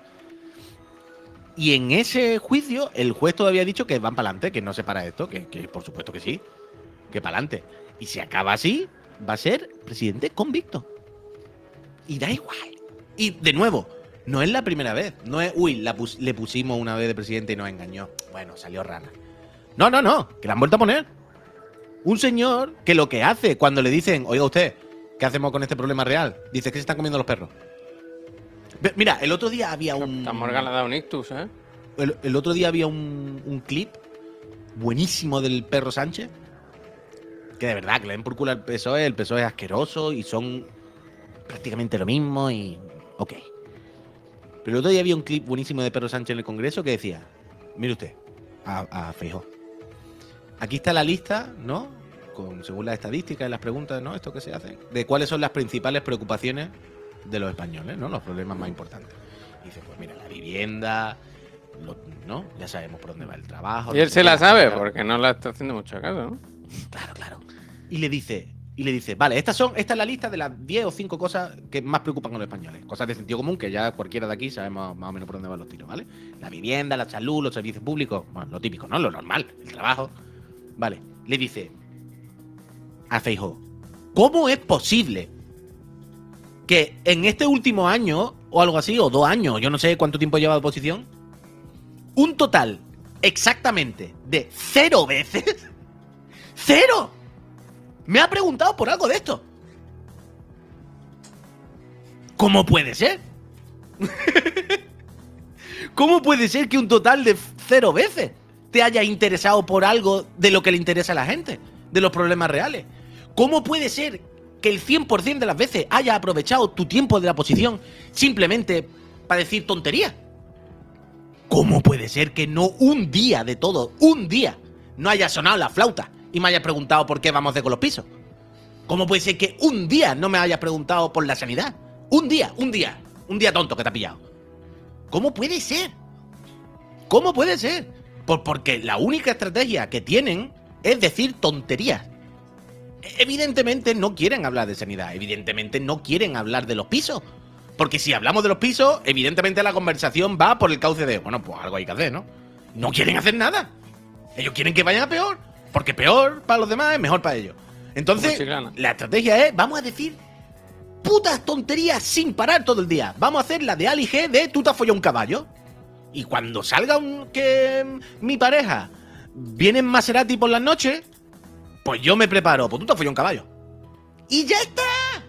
S2: Y en ese juicio, el juez todavía ha dicho que van para adelante, que no se para esto, que, que por supuesto que sí, que para adelante. Y si acaba así, va a ser presidente convicto. Y da igual. Y de nuevo, no es la primera vez. No es, uy, la pus- le pusimos una vez de presidente y nos engañó. Bueno, salió rana. No, no, no, que la han vuelto a poner. Un señor que lo que hace cuando le dicen, oiga usted, ¿qué hacemos con este problema real? Dice que se están comiendo los perros. Ve- Mira, el otro día había un.
S1: Esta Morgan le ha dado un ictus, ¿eh?
S2: El, el otro día había un, un clip buenísimo del perro Sánchez. Que de verdad, que le den por culo al P S O E. El P S O E es asqueroso y son prácticamente lo mismo y. Ok. Pero el otro día había un clip buenísimo de Pedro Sánchez en el Congreso que decía: mire usted, a, a Feijóo. Aquí está la lista, ¿no? Con, según las estadísticas y las preguntas, ¿no? Esto que se hace. De cuáles son las principales preocupaciones de los españoles, ¿no? Los problemas más importantes. Y dice, pues mira, la vivienda, lo- ¿no? Ya sabemos por dónde va el trabajo.
S1: Y
S2: no
S1: él
S2: sé
S1: se
S2: qué,
S1: la sabe
S2: claro.
S1: porque no la está haciendo mucho caso, ¿no?
S2: Claro, claro. Y le dice, y le dice, vale, estas son, esta es la lista de las diez o cinco cosas que más preocupan a los españoles. Cosas de sentido común que ya cualquiera de aquí sabemos más o menos por dónde van los tiros, ¿vale? La vivienda, la salud, los servicios públicos, bueno, lo típico, ¿no? Lo normal, el trabajo. Vale, le dice a Feijóo, ¿cómo es posible que en este último año, o algo así, o dos años, yo no sé cuánto tiempo lleva de oposición, un total exactamente de cero veces, ¡cero! Me ha preguntado por algo de esto. ¿Cómo puede ser? ¿Cómo puede ser que un total de cero veces te haya interesado por algo de lo que le interesa a la gente? De los problemas reales. ¿Cómo puede ser que el cien por ciento de las veces haya aprovechado tu tiempo de la oposición simplemente para decir tonterías? ¿Cómo puede ser que no un día de todo, un día, no haya sonado la flauta y me hayas preguntado por qué vamos de con los pisos? ¿Cómo puede ser que un día no me hayas preguntado por la sanidad? Un día, un día, un día tonto que te ha pillado. ¿Cómo puede ser? ¿Cómo puede ser? Por, porque la única estrategia que tienen es decir tonterías. Evidentemente no quieren hablar de sanidad, evidentemente no quieren hablar de los pisos. Porque si hablamos de los pisos, evidentemente la conversación va por el cauce de, bueno, pues algo hay que hacer, ¿no? No quieren hacer nada. Ellos quieren que vayan a peor, porque peor para los demás es mejor para ellos. Entonces,
S1: Como chiclana.
S2: la estrategia es, vamos a decir putas tonterías sin parar todo el día. Vamos a hacer la de Ali G de tú te has follado un caballo. Y cuando salga un, que mm, mi pareja viene en Maserati por las noches, pues yo me preparo, pues tú te has follado un caballo. Y ya está.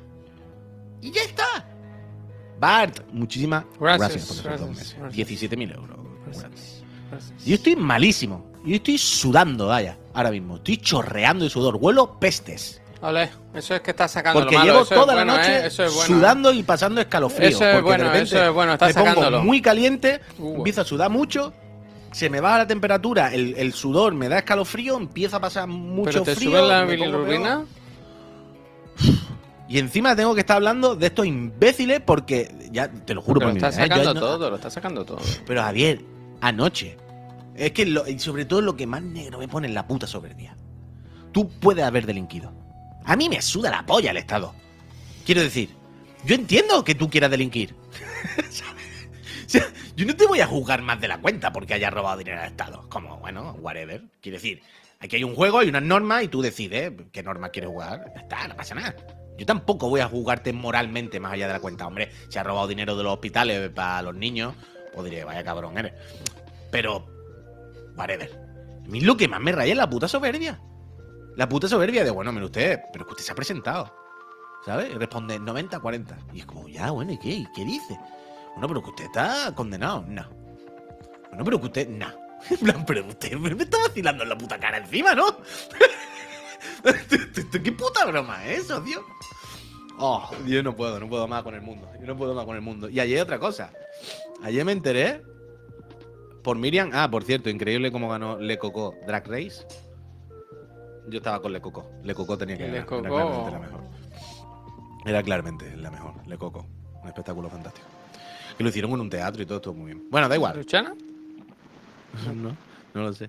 S2: Y ya está. Bart, muchísimas
S1: Gracias,
S2: gracias, por esos
S1: gracias,
S2: dos meses.
S1: gracias.
S2: diecisiete mil euros.
S1: Gracias, gracias.
S2: Yo estoy malísimo. Yo estoy sudando, vaya, ahora mismo. Estoy chorreando de sudor. Huelo pestes.
S1: Ole, eso es que estás sacando
S2: Porque
S1: lo malo.
S2: llevo
S1: eso es
S2: toda
S1: bueno,
S2: la noche
S1: ¿eh? Eso es bueno.
S2: sudando y pasando escalofríos.
S1: Eso es
S2: porque
S1: bueno,
S2: de repente
S1: eso es bueno, estás
S2: me pongo
S1: sacándolo.
S2: muy caliente,
S1: Uh.
S2: empiezo a sudar mucho, se me baja la temperatura, el, el sudor me da escalofrío, empiezo a pasar mucho
S1: ¿Pero te
S2: frío.
S1: sube la
S2: me pongo
S1: bilirrubina?
S2: peor. Y encima tengo que estar hablando de estos imbéciles porque, ya te lo juro
S1: Pero
S2: por
S1: lo
S2: mi
S1: estás
S2: vida, ¿eh? Yo
S1: sacando
S2: no-
S1: todo, lo estás sacando todo.
S2: Pero Javier, anoche, es que lo- y sobre todo lo que más negro me pone es la puta soberbia. Tú puedes haber delinquido. A mí me suda la polla el Estado. Quiero decir, yo entiendo que tú quieras delinquir. ¿Sabes? O sea, yo no te voy a juzgar más de la cuenta porque hayas robado dinero al Estado. Como, bueno, whatever. Quiero decir, Aquí hay un juego, hay unas normas y tú decides qué normas quieres jugar. Ya está, no pasa nada. Yo tampoco voy a jugarte moralmente más allá de la cuenta. Hombre, si has robado dinero de los hospitales para los niños, pues diré, vaya cabrón eres. Pero, whatever. A mí lo que más me raya es la puta soberbia. La puta soberbia de, bueno, mire usted, pero que usted se ha presentado. ¿Sabes? Y responde noventa cuarenta. Y es como, ya, bueno, ¿y qué? ¿Y qué dice? Bueno, pero que usted está condenado. No. Bueno, pero que usted, no. En plan, pero usted me está vacilando en la puta cara encima, ¿no? ¿Qué puta broma es eso, tío? Oh, yo no puedo, no puedo más con el mundo. Yo no puedo más con el mundo. Y ayer otra cosa. Ayer me enteré por Miriam. Ah, por cierto, increíble cómo ganó Le Coco Drag Race. Yo estaba con Le Coco. Le Coco tenía que ganar. Era claramente la mejor. Era claramente la mejor. Le Coco. Un espectáculo fantástico. Que lo hicieron en un teatro y todo estuvo muy bien. Bueno, da igual.
S1: ¿Luchana?
S2: No, no lo sé.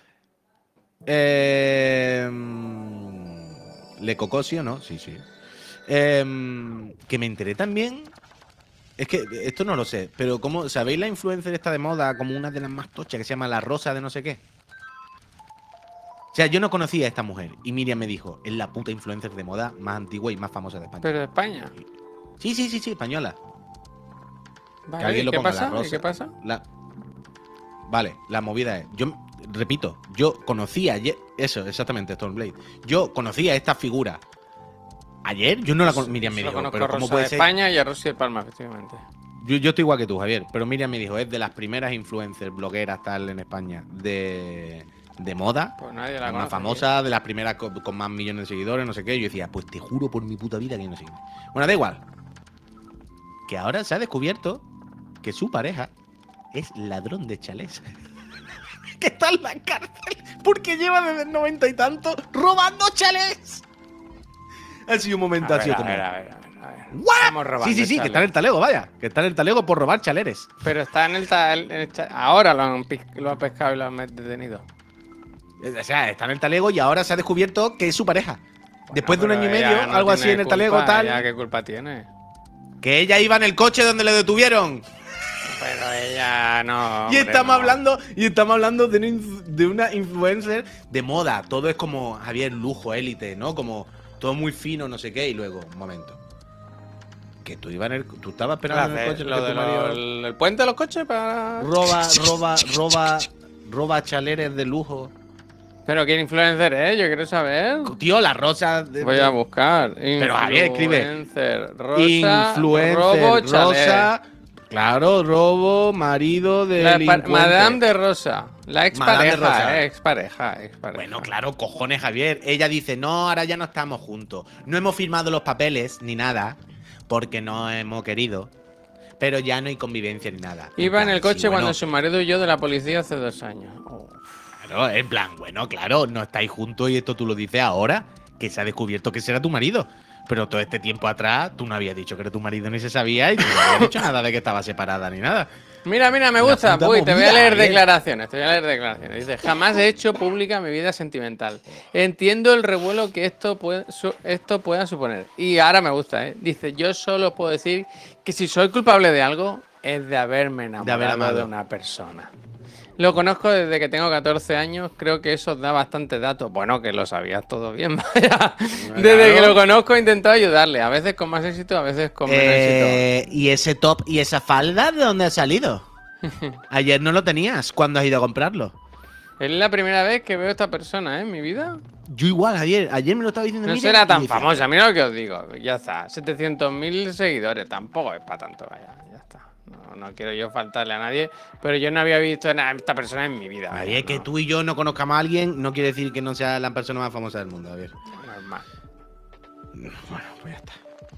S2: Eh, Le Coco, ¿sí o no? Sí, sí. Eh, que me enteré también. Es que esto no lo sé, pero ¿cómo sabéis la influencer esta de moda como una de las más tochas que se llama La Rosa de no sé qué? O sea, yo no conocía a esta mujer y Miriam me dijo, es la puta influencer de moda más antigua y más famosa de España.
S1: ¿Pero de España?
S2: Sí, sí, sí, sí, española.
S1: Vale,
S2: Que alguien
S1: ¿y
S2: lo
S1: qué
S2: ponga,
S1: pasa?
S2: La Rosa.
S1: ¿Y qué pasa?
S2: La... Vale, la movida es. Yo repito, yo conocía ayer. Eso, exactamente, Stormblade. Yo conocía esta figura. Ayer yo no la conocía. Miriam me
S1: Solo
S2: dijo,
S1: conozco
S2: pero
S1: a
S2: ¿cómo
S1: Rosa
S2: puede
S1: de
S2: ser?
S1: España y a Rosy de Palma, efectivamente.
S2: Yo, yo estoy igual que tú, Javier. Pero Miriam me dijo, es de las primeras influencers, blogueras, tal, en España, de, de moda.
S1: Pues nadie la
S2: La más
S1: conoce.
S2: famosa, de las primeras con, con más millones de seguidores, no sé qué. Yo decía, pues te juro por mi puta vida que no sé qué. Bueno, da igual. Que ahora se ha descubierto que su pareja es ladrón de chalés. Que está en la cárcel porque lleva desde el noventa y tanto robando chalés. Ha sido un momento
S1: A
S2: así
S1: ver, a
S2: como.
S1: ver, a ver, a ver, a ver.
S2: ¿What?
S1: Estamos robando
S2: Sí, sí, sí, que está en el
S1: chales.
S2: talego, vaya. Que está en el talego por robar chaleres.
S1: Pero está en el, ta- en el cha- ahora lo han, pis- lo han pescado y lo han met- detenido.
S2: O sea, está en el talego y ahora se ha descubierto que es su pareja. Después de un
S1: Bueno,
S2: año y
S1: pero
S2: medio,
S1: ella no
S2: algo así
S1: tiene
S2: en el
S1: culpa,
S2: talego, tal.
S1: ¿Ella qué culpa tiene?
S2: Que ella iba en el coche donde le detuvieron.
S1: Pero ella no.
S2: Y
S1: hombre,
S2: estamos
S1: no.
S2: hablando, y estamos hablando de una, inf- de una influencer de moda. Todo es como Javier, lujo, élite, ¿no? Como todo muy fino, no sé qué. Y luego, un momento. Que tú ibas en el, tú estabas
S1: ¿Qué
S2: esperando en el
S1: haces?
S2: coche
S1: ¿Lo
S2: porque
S1: de
S2: tu marido
S1: lo- el, el puente de los coches para...?
S2: roba, roba, roba, roba chaleres de lujo.
S1: Pero ¿quién influencer es? Yo quiero saber.
S2: Tío, la rosa. de-
S1: Voy a buscar.
S2: Pero Javier, escribe.
S1: Influencer, Rosa,
S2: Influencer,
S1: robo, chalet.
S2: rosa. Claro, robo, marido de.
S1: La pa- Madame de Rosa. La
S2: Madame de Rosa.
S1: expareja, eh, expareja, expareja.
S2: Bueno, claro, cojones, Javier. Ella dice, no, ahora ya no estamos juntos. No hemos firmado los papeles ni nada, porque no hemos querido. Pero ya no hay convivencia ni nada.
S1: Iba en
S2: plan,
S1: el coche
S2: sí, bueno,
S1: cuando su marido huyó de la policía hace dos años. Oh.
S2: Claro, en plan, bueno, claro, no estáis juntos y esto tú lo dices ahora, que se ha descubierto que será tu marido. Pero todo este tiempo atrás tú no habías dicho que era tu marido ni se sabía y tú no habías dicho nada de que estaba separada ni nada.
S1: Mira, mira, me
S2: Una
S1: gusta.
S2: puta
S1: Uy, te voy a
S2: movida,
S1: leer
S2: Javier.
S1: declaraciones. Te voy a leer declaraciones. Dice, jamás he hecho pública mi vida sentimental. Entiendo el revuelo que esto, puede, su- esto pueda suponer. Y ahora me gusta, ¿eh? Dice, yo solo puedo decir que si soy culpable de algo, es de haberme enamorado
S2: haber
S1: de,
S2: amado.
S1: una persona. Lo conozco desde que tengo catorce años, creo que eso da bastante datos. Bueno, que lo sabías todo bien, vaya. Desde que lo conozco he intentado ayudarle, a veces con más éxito, a veces con menos éxito.
S2: Eh, ¿Y ese top y esa falda de dónde ha salido? Ayer no lo tenías cuando has ido a comprarlo.
S1: Es la primera vez que veo a esta persona, ¿eh? En mi vida.
S2: Yo igual, ayer, ayer me lo estaba diciendo
S1: No
S2: Miriam,
S1: será
S2: y
S1: tan
S2: decía,
S1: famosa, mira lo que os digo. Ya está, setecientos mil seguidores, tampoco es para tanto, vaya, ya está. No, no quiero yo faltarle a nadie, pero yo no había visto a esta persona en mi vida. vaya,
S2: Javier, que
S1: no,
S2: tú y yo no conozcamos a alguien no quiere decir que no sea la persona más famosa del mundo, Javier.
S1: normal.
S2: Bueno, pues ya está.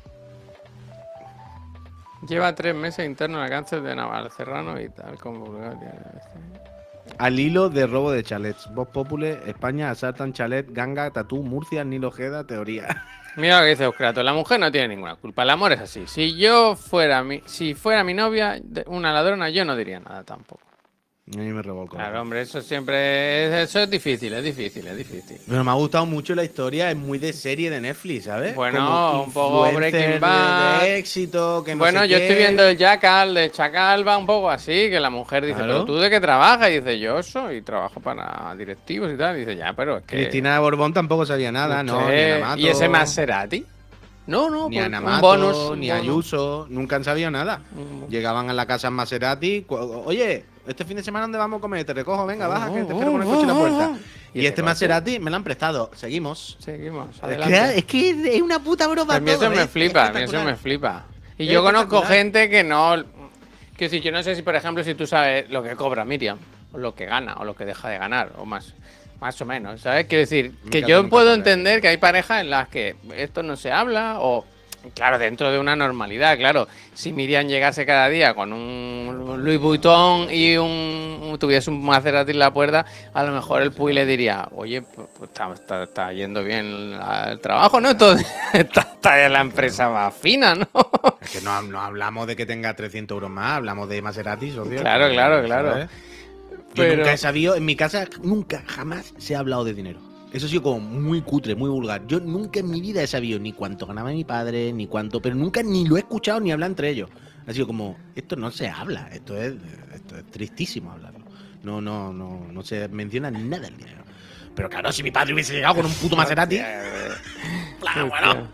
S1: Lleva tres meses interno en el cáncer de Navalcerrano y tal, como
S2: Al hilo de robo de chalets. Voz Popule, España, asaltan chalet, ganga, tatú, Murcia, Nilo Ojeda, teoría.
S1: Mira lo que dice Euskrato, la mujer no tiene ninguna culpa, el amor es así. Si yo fuera mi, si fuera mi novia, de- una ladrona, yo no diría nada tampoco.
S2: A mí me revolcó.
S1: Claro, hombre, eso siempre es, eso es difícil, es difícil, es difícil.
S2: Pero me ha gustado mucho la historia, es muy de serie de Netflix, ¿sabes?
S1: Bueno,
S2: Como
S1: un poco
S2: influencer
S1: Breaking
S2: de-
S1: Bad.
S2: de éxito, que no
S1: Bueno,
S2: sé
S1: yo
S2: qué.
S1: estoy viendo el Jackal de Chacal, va un poco así, que la mujer dice,
S2: Claro.
S1: ¿pero tú de qué trabajas? Y dice, yo soy, trabajo para directivos y tal. Y dice, ya, pero es que...
S2: Cristina de Borbón tampoco sabía nada, no, ni
S1: usted-
S2: Ana Mato.
S1: ¿Y ese Maserati? No, no,
S2: Ni
S1: pues,
S2: Ana
S1: un
S2: Mato,
S1: bonus. un
S2: ni
S1: bonus.
S2: Ayuso, nunca han sabido nada.
S1: Un-
S2: Llegaban a la casa en Maserati, cu- oye, este fin de semana ¿dónde vamos a comer? Te recojo, venga, baja, que te espero con el coche en la puerta.
S1: ¿Y
S2: Y,
S1: este
S2: este
S1: coche?
S2: Maserati me lo han prestado. Seguimos.
S1: Seguimos,
S2: Es
S1: adelante.
S2: que, es que es una puta broma
S1: A mí eso
S2: todo,
S1: me
S2: ¿eh?
S1: flipa, a mí eso
S2: Espectacular.
S1: me flipa. Y
S2: Es
S1: yo conozco
S2: espectacular.
S1: gente que no... Que si yo no sé si, por ejemplo, si tú sabes lo que cobra Miriam, o lo que gana, o lo que deja de ganar, o más, más o menos, ¿sabes? Quiero decir,
S2: En mi
S1: que
S2: caso
S1: yo
S2: nunca
S1: puedo
S2: sabré.
S1: entender que hay parejas en las que esto no se habla, o... Claro, dentro de una normalidad, claro. Si Miriam llegase cada día con un Louis Vuitton y un tuviese un Maserati en la puerta, a lo mejor el Puy le diría, oye, pues, pues, está, está- está yendo bien la- el trabajo, ¿no? Esto- está, está en la empresa más fina, ¿no?
S2: Es que no, no hablamos de que tenga trescientos euros más, hablamos de Maserati, socio.
S1: Claro, claro, claro.
S2: ¿sabes? Yo
S1: Pero-
S2: nunca he sabido, en mi casa nunca, jamás se ha hablado de dinero. Eso ha sido como muy cutre, muy vulgar. Yo nunca en mi vida he sabido ni cuánto ganaba mi padre, ni cuánto, pero nunca ni lo he escuchado ni hablar entre ellos. Ha sido como, esto no se habla, esto es, esto es tristísimo hablarlo. No, no, no, no se menciona nada del dinero. Pero claro, si mi padre hubiese llegado con un puto Maserati. Claro, bueno.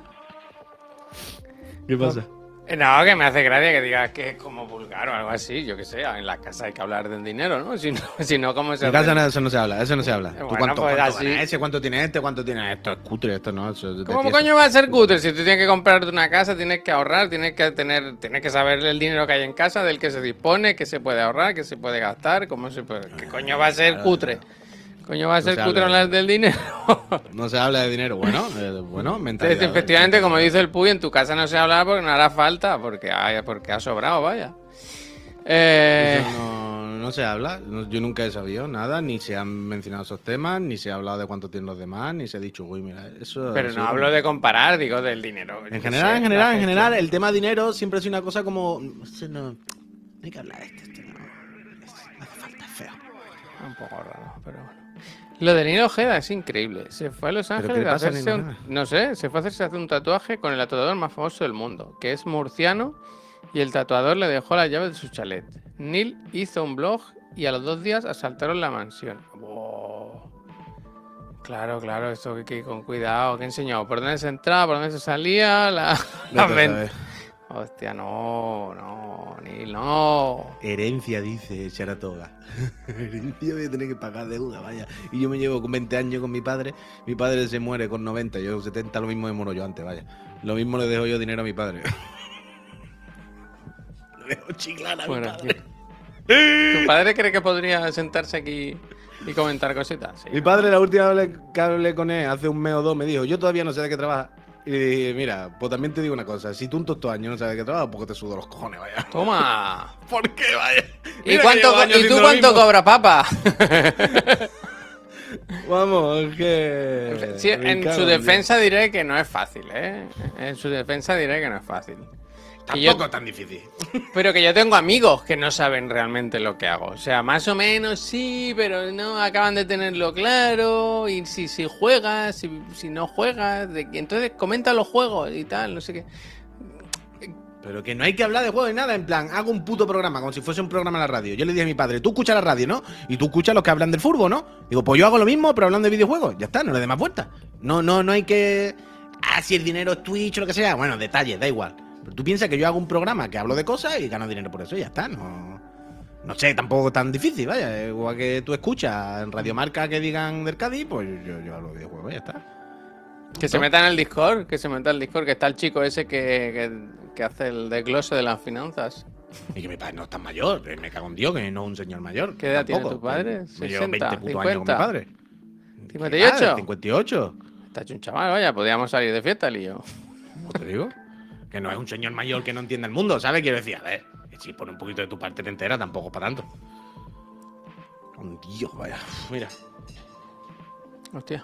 S2: ¿Qué pasa?
S1: No, que me hace gracia que digas que es como vulgar o algo así, yo qué sé, en la casa hay que hablar del dinero, ¿no? Si no, si no ¿cómo se
S2: En mi casa
S1: aprende?
S2: no, eso no se habla, eso no se habla. ¿Tú
S1: Bueno,
S2: cuánto,
S1: pues
S2: cuánto
S1: así.
S2: gana ese? ¿Cuánto tiene este? ¿Cuánto tiene esto? Es cutre, esto no. Eso es de
S1: ¿Cómo
S2: tieso.
S1: coño va a ser cutre? Si tú tienes que comprarte una casa, tienes que ahorrar, tienes que tener, tienes que saber el dinero que hay en casa, del que se dispone, que se puede ahorrar, que se puede gastar, cómo se puede. ¿Qué coño va a ser
S2: Claro,
S1: cutre?
S2: claro.
S1: ¿Coño va a
S2: No
S1: ser
S2: se
S1: cutre
S2: habla de
S1: hablar del dinero?
S2: No se habla de dinero. Bueno, eh, bueno, mentalidad.
S1: Entonces, efectivamente, como dice el Puy, en tu casa no se habla porque no hará falta, porque, hay, porque ha sobrado, vaya. Eh,
S2: Eso no, no se habla. No- yo nunca he sabido nada, ni se han mencionado esos temas, ni se ha hablado de cuánto tienen los demás, ni se ha dicho, uy, mira, eso.
S1: pero
S2: eso
S1: no
S2: como-
S1: hablo de comparar, digo del dinero.
S2: En
S1: Yo
S2: general,
S1: sé,
S2: en general,
S1: la
S2: en general,
S1: gestión.
S2: el tema dinero siempre ha sido una cosa como. Eso no, no hay que hablar de esto, esto no. No hace falta, es feo.
S1: Un poco raro, pero bueno. Lo de Nino Ojeda es increíble. Se fue a Los
S2: ¿Pero
S1: Ángeles
S2: qué le
S1: a
S2: pasa a
S1: hacerse
S2: Nino
S1: un...
S2: Ojeda?
S1: No sé, se fue a hacerse hacer un tatuaje con el tatuador más famoso del mundo, que es murciano, y el tatuador le dejó las llaves de su chalet. Neil hizo un blog y a los dos días asaltaron la mansión. Wow. Claro, claro, esto que, que con cuidado, que he enseñado por dónde se entraba, por dónde se salía, la,
S2: Vete
S1: la
S2: a
S1: ven-
S2: saber.
S1: Hostia, no, no, Neil, no.
S2: Herencia, dice Saratoga. Herencia voy a tener que pagar deuda, vaya. Y yo me llevo con veinte años con mi padre. Mi padre se muere con noventa, yo con setenta, lo mismo me muero yo antes, vaya. Lo mismo le dejo yo dinero a mi padre. Le dejo chiclana a mi
S1: Bueno,
S2: padre.
S1: ¿tu padre cree que podría sentarse aquí y comentar cositas? Sí.
S2: Mi padre, la última vez que hablé con él, hace un mes o dos, me dijo, yo todavía no sé de qué trabaja. Y le dije, mira, pues también te digo una cosa, si tú en todos estos años no sabes de qué trabaja, porque te sudo los cojones, vaya.
S1: Toma.
S2: ¿Por qué, vaya?
S1: ¿Y,
S2: Mira que
S1: cuánto,
S2: llevo años
S1: ¿y tú
S2: haciendo lo
S1: cuánto
S2: mismo.
S1: cobras, papá?
S2: Vamos, es que...
S1: Sí,
S2: me
S1: en
S2: cago
S1: su
S2: en Dios.
S1: defensa diré que no es fácil, ¿eh? En su defensa diré que no es fácil. Que yo-
S2: Tampoco es tan difícil.
S1: pero que yo tengo amigos que no saben realmente lo que hago. O sea, más o menos sí, pero no acaban de tenerlo claro. Y si, si juegas, si, si no juegas, de, entonces comenta los juegos y tal, no sé qué.
S2: Pero que no hay que hablar de juegos ni nada, en plan, hago un puto programa, como si fuese un programa en la radio. Yo le dije a mi padre, tú escuchas la radio, ¿no? Y tú escuchas los que hablan del fútbol, ¿no? Digo, pues yo hago lo mismo, pero hablando de videojuegos. Ya está, no le dé más vueltas. No, no, no hay que... Ah, si el dinero es Twitch o lo que sea. Bueno, detalles, da igual. Pero tú piensas que yo hago un programa que hablo de cosas y gano dinero por eso, y ya está, no... No sé, tampoco tan difícil, vaya. Igual que tú escuchas en Radiomarca que digan del Cádiz, pues yo, yo hablo de videojuegos, ya está.
S1: Que se meta en el Discord, que se meta en el Discord, que está el chico ese que, que, que hace el desglose de las finanzas.
S2: Y que mi padre no es tan mayor, eh, me cago en Dios, que no es un señor mayor.
S1: ¿Qué edad tiene
S2: tampoco.
S1: tu padre?
S2: Me llevo
S1: sesenta,
S2: veinte putos años con mi
S1: cincuenta,
S2: padre.
S1: cincuenta y ocho.
S2: Ah, cincuenta y ocho.
S1: Está hecho un chaval, vaya, podríamos salir de fiesta, Lío.
S2: ¿Cómo te digo? Que no es un señor mayor que no entiende el mundo, ¿sabes? Quiero decir, a ver, si pone un poquito de tu parte te entera, tampoco para tanto. Con Dios, vaya. Mira.
S1: Hostia.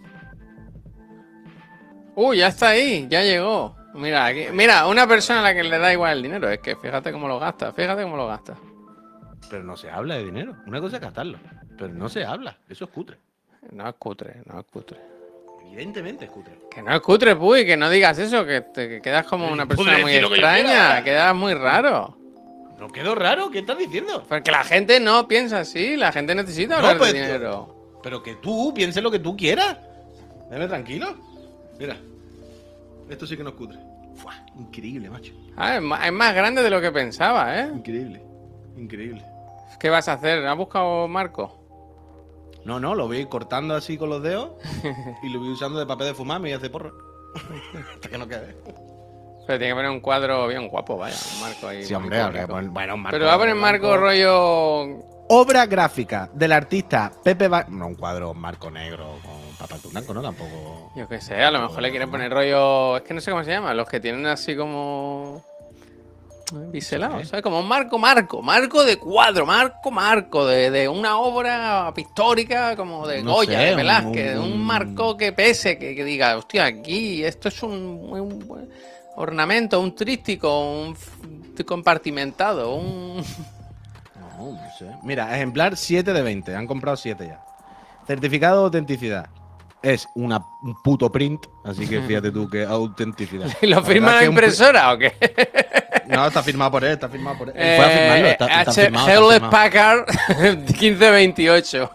S1: Uy, ya está ahí, ya llegó. Mira, aquí, mira, una persona a la que le da igual el dinero, es que fíjate cómo lo gasta, fíjate cómo lo gasta.
S2: Pero no se habla de dinero. Una cosa es gastarlo, pero no se habla. Eso es cutre.
S1: No es cutre, no es cutre.
S2: Evidentemente es cutre.
S1: Que no es cutre, Puy, que no digas eso, que te que quedas como una persona muy extraña, quedas muy raro.
S2: ¿No quedó raro? ¿Qué estás diciendo?
S1: Porque la gente no piensa así, la gente necesita hablar
S2: No, pues,
S1: de dinero.
S2: Pero que tú pienses lo que tú quieras. Déjame tranquilo. Mira. Esto sí que no es cutre. Fua, increíble, macho.
S1: Ah, es más, es más grande de lo que pensaba, ¿eh?
S2: Increíble. Increíble.
S1: ¿Qué vas a hacer? ¿Has buscado Marco?
S2: No, no, lo voy a ir cortando así con los dedos y lo voy usando de papel de fumar y hace porro. Hasta que no quede.
S1: Pero tiene que poner un cuadro bien guapo, vaya, un Marco ahí.
S2: Sí, hombre, habría que poner- bueno, un marco.
S1: Pero va a poner Marco
S2: blanco.
S1: rollo.
S2: Obra gráfica del artista Pepe Ba... No, un cuadro marco negro con papel blanco, ¿no? Tampoco...
S1: Yo qué sé, a lo mejor le quieren poner rollo. Es que no sé cómo se llama, los que tienen así como. Biselados,
S2: ¿Qué?
S1: ¿sabes? Como un marco, marco, marco de cuadro, marco, marco, de, de una obra pictórica como de
S2: No
S1: Goya,
S2: sé,
S1: de Velázquez,
S2: un-
S1: un, marco que pese, que, que diga, hostia, aquí esto es un, un buen ornamento, un tríptico, un f- compartimentado, un.
S2: No, no sé. Mira, ejemplar siete de veinte. Han comprado siete ya. Certificado de autenticidad. Es una, un puto print, así que fíjate tú qué autenticidad.
S1: ¿Y lo
S2: La
S1: firma
S2: verdad
S1: la
S2: que un pri-
S1: impresora o qué?
S2: No, está firmado por él, está firmado por él. Él fue a firmarlo,
S1: Eh,
S2: está, está
S1: H-
S2: firmado, está
S1: Hewlett
S2: firmado.
S1: Packard quince veintiocho.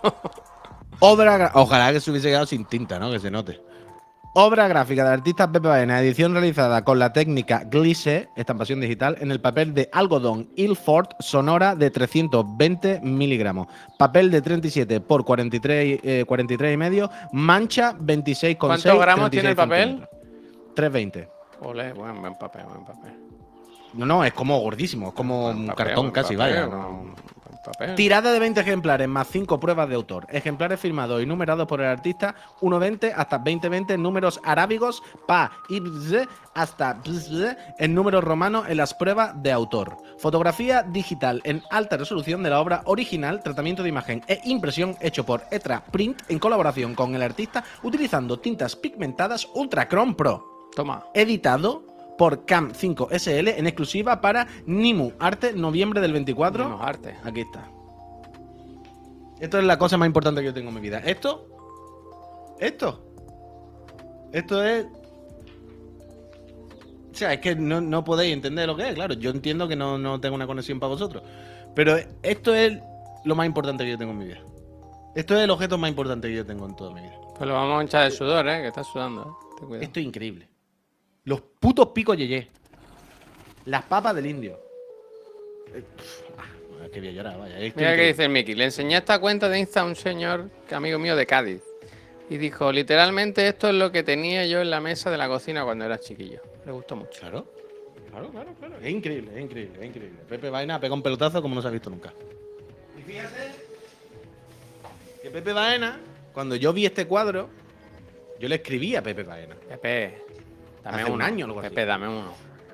S2: Obra gra- Ojalá que se hubiese quedado sin tinta, ¿no? Que se note. Obra gráfica del artista Pepe Baena, edición realizada con la técnica Glisse, estampación digital, en el papel de algodón Ilford Sonora de trescientos veinte miligramos. Papel de treinta y siete por cuarenta y tres, eh, cuarenta y tres y medio, mancha veintiséis coma seis.
S1: ¿Cuántos gramos tiene el papel?
S2: trescientos veinte.
S1: Ole, buen, buen papel, buen papel.
S2: No, no, es como gordísimo, es como
S1: Buen
S2: un
S1: papel,
S2: cartón
S1: buen
S2: casi,
S1: papel,
S2: vaya.
S1: buen-
S2: ¿no?
S1: buen papel.
S2: Tirada de veinte ejemplares más cinco pruebas de autor. Ejemplares firmados y numerados por el artista uno veinte hasta veinte veinte en números arábigos pa y bz, hasta bz, en números romanos en las pruebas de autor. Fotografía digital en alta resolución de la obra original, tratamiento de imagen e impresión hecho por Etra Print en colaboración con el artista utilizando tintas pigmentadas Ultra Chrome Pro.
S1: Toma.
S2: Editado por Cam cinco S L en exclusiva para Nimu Arte, noviembre del veinticuatro.
S1: Menos arte.
S2: Aquí está. Esto es la cosa más importante que yo tengo en mi vida. Esto. Esto. Esto es. O sea, es que no, no podéis entender lo que es, claro. Yo entiendo que no, no tengo una conexión para vosotros. Pero esto es lo más importante que yo tengo en mi vida. Esto es el objeto más importante que yo tengo en toda mi vida.
S1: Pues lo vamos a hinchar de sudor, eh, que estás sudando. Eh. Ten cuidado.
S2: Esto es increíble. Los putos picos yeye. Las papas del indio. Eh, pf, ah, es que voy a llorar, vaya. Esto
S1: Mira
S2: es
S1: que
S2: increíble.
S1: dice el Miki. Le enseñé esta cuenta de Insta a un señor, que amigo mío de Cádiz. Y dijo, literalmente esto es lo que tenía yo en la mesa de la cocina cuando era chiquillo. Le gustó mucho.
S2: Claro, claro, claro, claro. Es increíble, es increíble, es increíble. Pepe Baena pega un pelotazo como no se ha visto nunca. Y fíjate que Pepe Baena, cuando yo vi este cuadro, yo le escribí a Pepe Baena.
S1: Pepe, dame
S2: Hace un
S1: uno.
S2: año o algo así.
S1: Pepe, dame uno.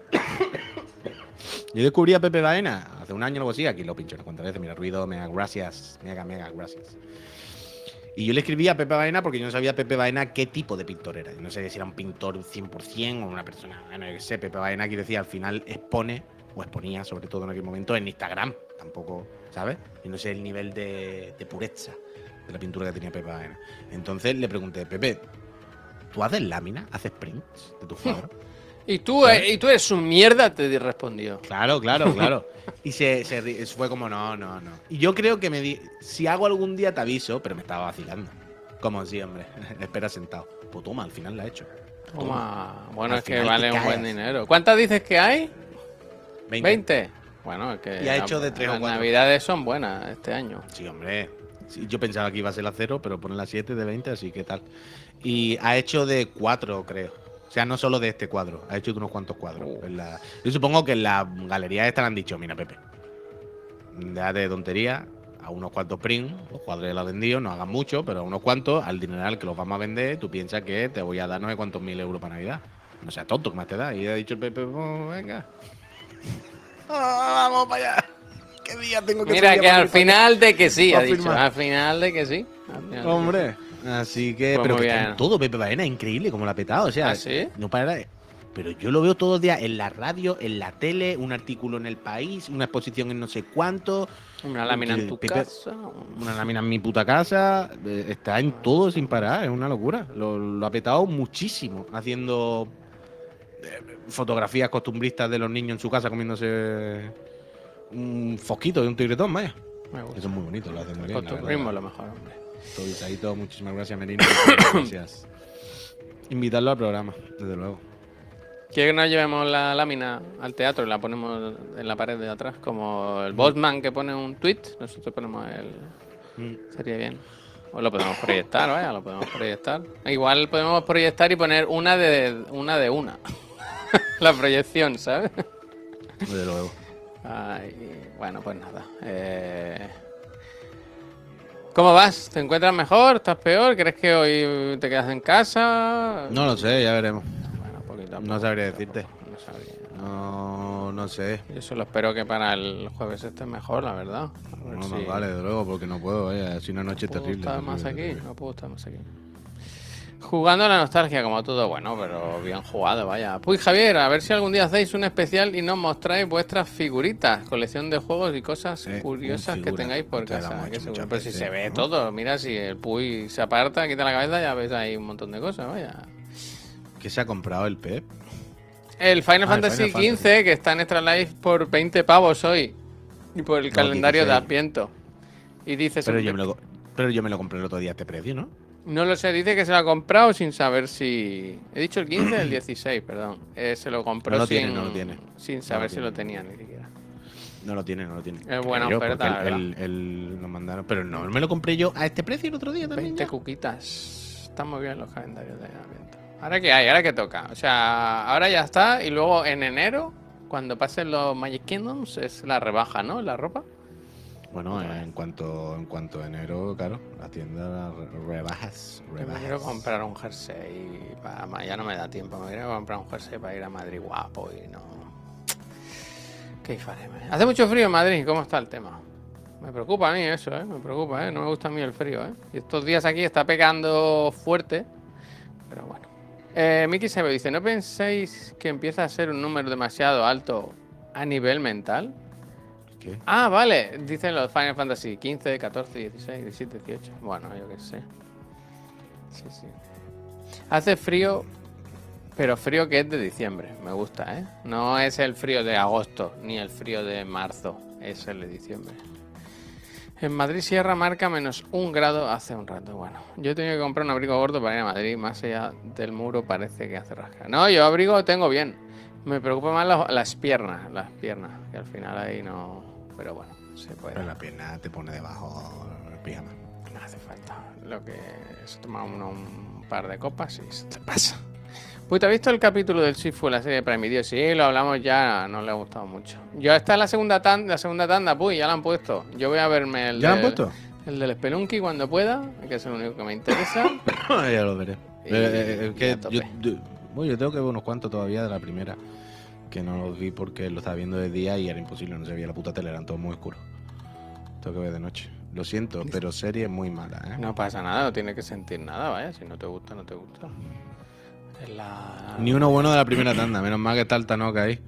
S2: Yo descubrí a Pepe Baena hace un año o algo así, aquí lo pincho unas cuantas veces, mira, ruido, mega gracias, mega, mega gracias. Y yo le escribí a Pepe Baena porque yo no sabía Pepe Baena qué tipo de pintor era. Yo no sabía si era un pintor cien por cien o una persona. Bueno, yo qué sé, Pepe Baena, aquí decía, al final expone, o exponía, sobre todo en aquel momento, en Instagram. Tampoco, ¿sabes? Y no sé el nivel de, de pureza de la pintura que tenía Pepe Baena. Entonces le pregunté, Pepe, ¿tú haces láminas? ¿Haces prints de tus cuadros?
S1: Y tú, eh, y tú eres un mierda, te respondió.
S2: Claro, claro, claro. Y se, se ri- fue como, no, no, no. Y yo creo que me di, si hago algún día te aviso, pero me estaba vacilando. Como sí, hombre, espera sentado. Pues toma, al final la he hecho.
S1: Toma. Bueno,
S2: Al
S1: es que
S2: final
S1: vale
S2: te
S1: un buen
S2: caes.
S1: dinero. ¿Cuántas dices que hay?
S2: veinte.
S1: ¿veinte? Bueno, es que
S2: Y ha
S1: la-
S2: hecho de tres o
S1: las
S2: cuatro.
S1: navidades son buenas este año.
S2: Sí, hombre. Sí, yo pensaba que iba a ser la cero, pero pone la siete de veinte, así que tal. Y ha hecho de cuatro, creo. O sea, no solo de este cuadro, ha hecho de unos cuantos cuadros.
S1: Uh.
S2: En la- Yo supongo que en la galería esta le han dicho, mira, Pepe, déjate de tontería, a unos cuantos print, los cuadros ya los has vendido, no hagan mucho, pero a unos cuantos, al dineral que los vamos a vender, tú piensas que te voy a dar no sé cuántos mil euros para Navidad. No seas tonto, que más te da. Y ha dicho el Pepe, oh, venga. Ah, vamos para allá. ¿Qué día tengo que
S1: Mira
S2: salir
S1: que
S2: a
S1: al
S2: Madrid para
S1: final de que sí, ha
S2: para
S1: dicho.
S2: firmar?
S1: Al final de que sí. Al final de que
S2: Hombre. Así que,
S1: Pues
S2: pero
S1: muy
S2: que está
S1: bien.
S2: en todo Pepe Baena, es increíble como lo ha petado. O sea,
S1: ¿Ah, sí?
S2: no para de- Pero yo lo veo todos los días en la radio, en la tele, un artículo en El País, una exposición en no sé cuánto.
S1: sí. Una lámina en tu
S2: Pepe-
S1: casa.
S2: Una lámina en mi puta casa. eh, Está en todo sin parar, es una locura. Lo, lo ha petado muchísimo haciendo eh, fotografías costumbristas de los niños en su casa comiéndose un fosquito de un tigretón, vaya.
S1: Me gusta.
S2: Eso es muy bonito, lo hace muy
S1: El
S2: bien. la
S1: costumbrismo es
S2: verdad.
S1: lo mejor, hombre.
S2: Todo guisadito, muchísimas gracias, Merino. muchísimas gracias. Invitarlo al programa, desde luego.
S1: ¿Quieres que nos llevemos la lámina al teatro y la ponemos en la pared de atrás? Como el Bosman que pone un tweet, nosotros ponemos el.
S2: Mm.
S1: Sería bien. O lo podemos proyectar, vaya, lo podemos proyectar. Igual podemos proyectar y poner una de una. De una. La proyección, ¿sabes?
S2: Desde luego.
S1: Ay, bueno, pues nada. Eh... ¿Cómo vas? ¿Te encuentras mejor? ¿Estás peor? ¿Crees que hoy te quedas en casa?
S2: No lo sé, ya veremos.
S1: Bueno, poquito a
S2: No
S1: poco,
S2: sabría
S1: poquito a
S2: decirte.
S1: poco, no sabría.
S2: No, no sé.
S1: Yo solo espero que para el jueves esté mejor, la verdad. A ver
S2: No,
S1: si-
S2: más vale, desde luego, porque no puedo, vaya. Si una noche
S1: No puedo
S2: terrible.
S1: estar
S2: terrible,
S1: más aquí,
S2: terrible.
S1: no puedo estar más aquí. Jugando a la nostalgia, como todo, bueno, pero bien jugado, vaya. Pues Javier, a ver si algún día hacéis un especial y nos mostráis vuestras figuritas, colección de juegos y cosas
S2: Eh,
S1: curiosas
S2: un
S1: que
S2: figura.
S1: tengáis por
S2: Esto ya lo
S1: casa.
S2: hemos
S1: que
S2: hecho
S1: seguro.
S2: muchas
S1: Pero si
S2: veces,
S1: se ve
S2: ¿no?
S1: todo, mira, si el Puy se aparta, quita la cabeza, ya ves ahí un montón de cosas, vaya.
S2: ¿Qué se ha comprado el Pep?
S1: El Final
S2: Ah, el
S1: Fantasy
S2: Final
S1: quince,
S2: Fantasy.
S1: que está en Extra Life por veinte pavos hoy. Y por el
S2: No,
S1: calendario de
S2: dieciséis.
S1: Adviento. Y dice...
S2: Pero
S1: sobre-
S2: yo, me lo, pero yo me lo compré el otro día a este precio, ¿no?
S1: No lo sé, dice que se lo ha comprado sin saber si... He dicho el quince, el dieciséis, perdón. Eh, se lo compró
S2: No lo
S1: sin,
S2: tiene, no lo tiene.
S1: sin
S2: No
S1: saber
S2: lo
S1: si
S2: tiene.
S1: lo tenía ni siquiera.
S2: No lo tiene, no lo tiene.
S1: Es buena
S2: Creo,
S1: oferta,
S2: porque
S1: la
S2: el, el- el- lo mandaron. Pero no, me lo compré yo a este precio el otro día también.
S1: veinte
S2: ya.
S1: cuquitas. Están muy bien los calendarios de Adviento. ¿Ahora qué hay? ¿Ahora qué toca? O sea, ahora ya está y luego en enero, cuando pasen los Magic Kingdoms, es la rebaja, ¿no? La ropa.
S2: Bueno, en cuanto, en cuanto a enero, claro, la tienda re- rebajas.
S1: Yo me
S2: rebajas.
S1: quiero comprar un jersey. Para... Ya no me da tiempo. Me quiero comprar un jersey para ir a Madrid guapo y no. ¿Qué faremos? Hace mucho frío en Madrid. ¿Cómo está el tema? Me preocupa a mí eso, ¿eh? Me preocupa, ¿eh? No me gusta a mí el frío, ¿eh? Y estos días aquí está pegando fuerte. Pero bueno. Eh, Miki Sebe dice: ¿No pensáis que empieza a ser un número demasiado alto a nivel mental?
S2: ¿Qué?
S1: Ah, vale. Dicen los Final Fantasy quince, catorce, dieciséis, diecisiete, dieciocho. Bueno, yo qué sé. Sí, sí. Hace frío, pero frío que es de diciembre. Me gusta, ¿eh? No es el frío de agosto, ni el frío de marzo. Es el de diciembre. En Madrid Sierra marca menos un grado hace un rato. Bueno, yo he tenido que comprar un abrigo gordo para ir a Madrid. Más allá del muro parece que hace rasca. No, yo abrigo tengo bien. Me preocupa más las, las piernas. Las piernas, que al final ahí no... Pero bueno, se puede.
S2: Pero la pierna te pone debajo el pijama.
S1: No hace falta. Lo que se toma uno un par de copas y se te pasa. Pues ¿te has visto el capítulo del Shifu, la serie de Prime Video? Sí, lo hablamos ya, no le ha gustado mucho. Yo esta es la segunda tanda, la segunda tanda, pues ya la han puesto. Yo voy a verme el
S2: ¿Ya lo han
S1: del-
S2: puesto?
S1: el del Spelunky cuando pueda, que es el único que me interesa.
S2: Ya lo veré.
S1: Y-
S2: Eh, eh,
S1: y
S2: que
S1: a tope.
S2: yo, yo- bueno, yo tengo que ver unos cuantos todavía de la primera. Que no los vi porque lo estaba viendo de día y era imposible, no se veía la puta tele, eran todos muy oscuros. Tengo que ver de noche. Lo siento, pero serie muy mala, ¿eh?
S1: No pasa nada, no tienes que sentir nada, vaya. Si no te gusta, no te gusta. Es la...
S2: Ni uno bueno de la primera tanda, menos mal que está el Tanoka ahí.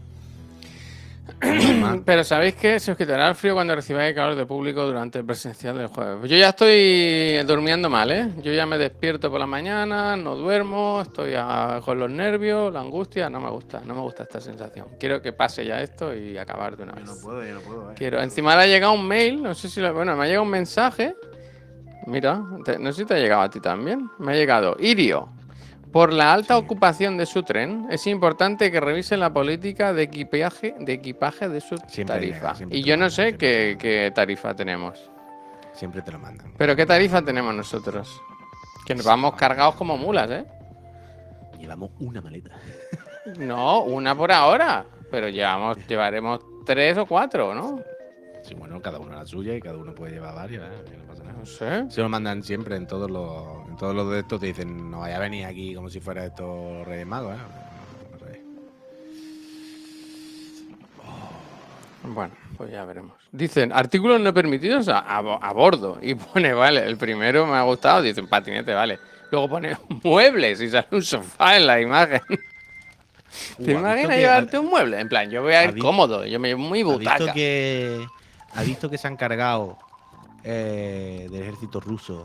S2: Menos mal.
S1: Pero ¿sabéis qué? Se os quitará el frío cuando recibáis el calor de público durante el presencial del jueves. Pues yo ya estoy durmiendo mal, ¿eh? Yo ya me despierto por la mañana, no duermo, estoy a- con los nervios, la angustia, no me gusta, no me gusta esta sensación. Quiero que pase ya esto y acabar de una vez.
S2: Yo no puedo, yo no puedo, eh.
S1: Quiero, encima le ha llegado un mail, no sé si lo, bueno, me ha llegado un mensaje. Mira, te- no sé si te ha llegado a ti también. Me ha llegado Irio. Por la alta
S2: Sí.
S1: ocupación de su tren, es importante que revisen la política de equipaje de, equipaje de su
S2: Siempre
S1: tarifa.
S2: llega, siempre
S1: Y
S2: te
S1: yo
S2: lo
S1: no
S2: mandan,
S1: sé
S2: siempre
S1: qué,
S2: te lo
S1: qué tarifa tenemos.
S2: Siempre te lo mandan.
S1: Pero ¿qué tarifa tenemos nosotros? Que nos vamos cargados como mulas, ¿eh?
S2: Llevamos una maleta.
S1: No, una por ahora. Pero llevamos, llevaremos tres o cuatro, ¿no?
S2: Sí, bueno, cada uno la suya y cada uno puede llevar varias, ¿eh? Y no pasa nada.
S1: No sé.
S2: Se lo mandan siempre en todos los, en todos los de estos. Te dicen, no vaya a venir aquí como si fuera esto Reyes Magos, ¿eh? No, no, Reyes.
S1: Bueno, pues ya veremos. Dicen, artículos no permitidos a, a bo- a bordo. Y pone, vale, el primero me ha gustado. Dicen, patinete, vale. Luego pone muebles y sale un sofá en la imagen. ¿Te
S2: Uh, ¿has
S1: imaginas
S2: visto que-
S1: llevarte un mueble? En plan, yo voy a
S2: ¿has
S1: ir
S2: vi-
S1: cómodo. Yo me llevo muy
S2: ¿Has visto
S1: butaca.
S2: que, ha visto que se han cargado eh, del ejército ruso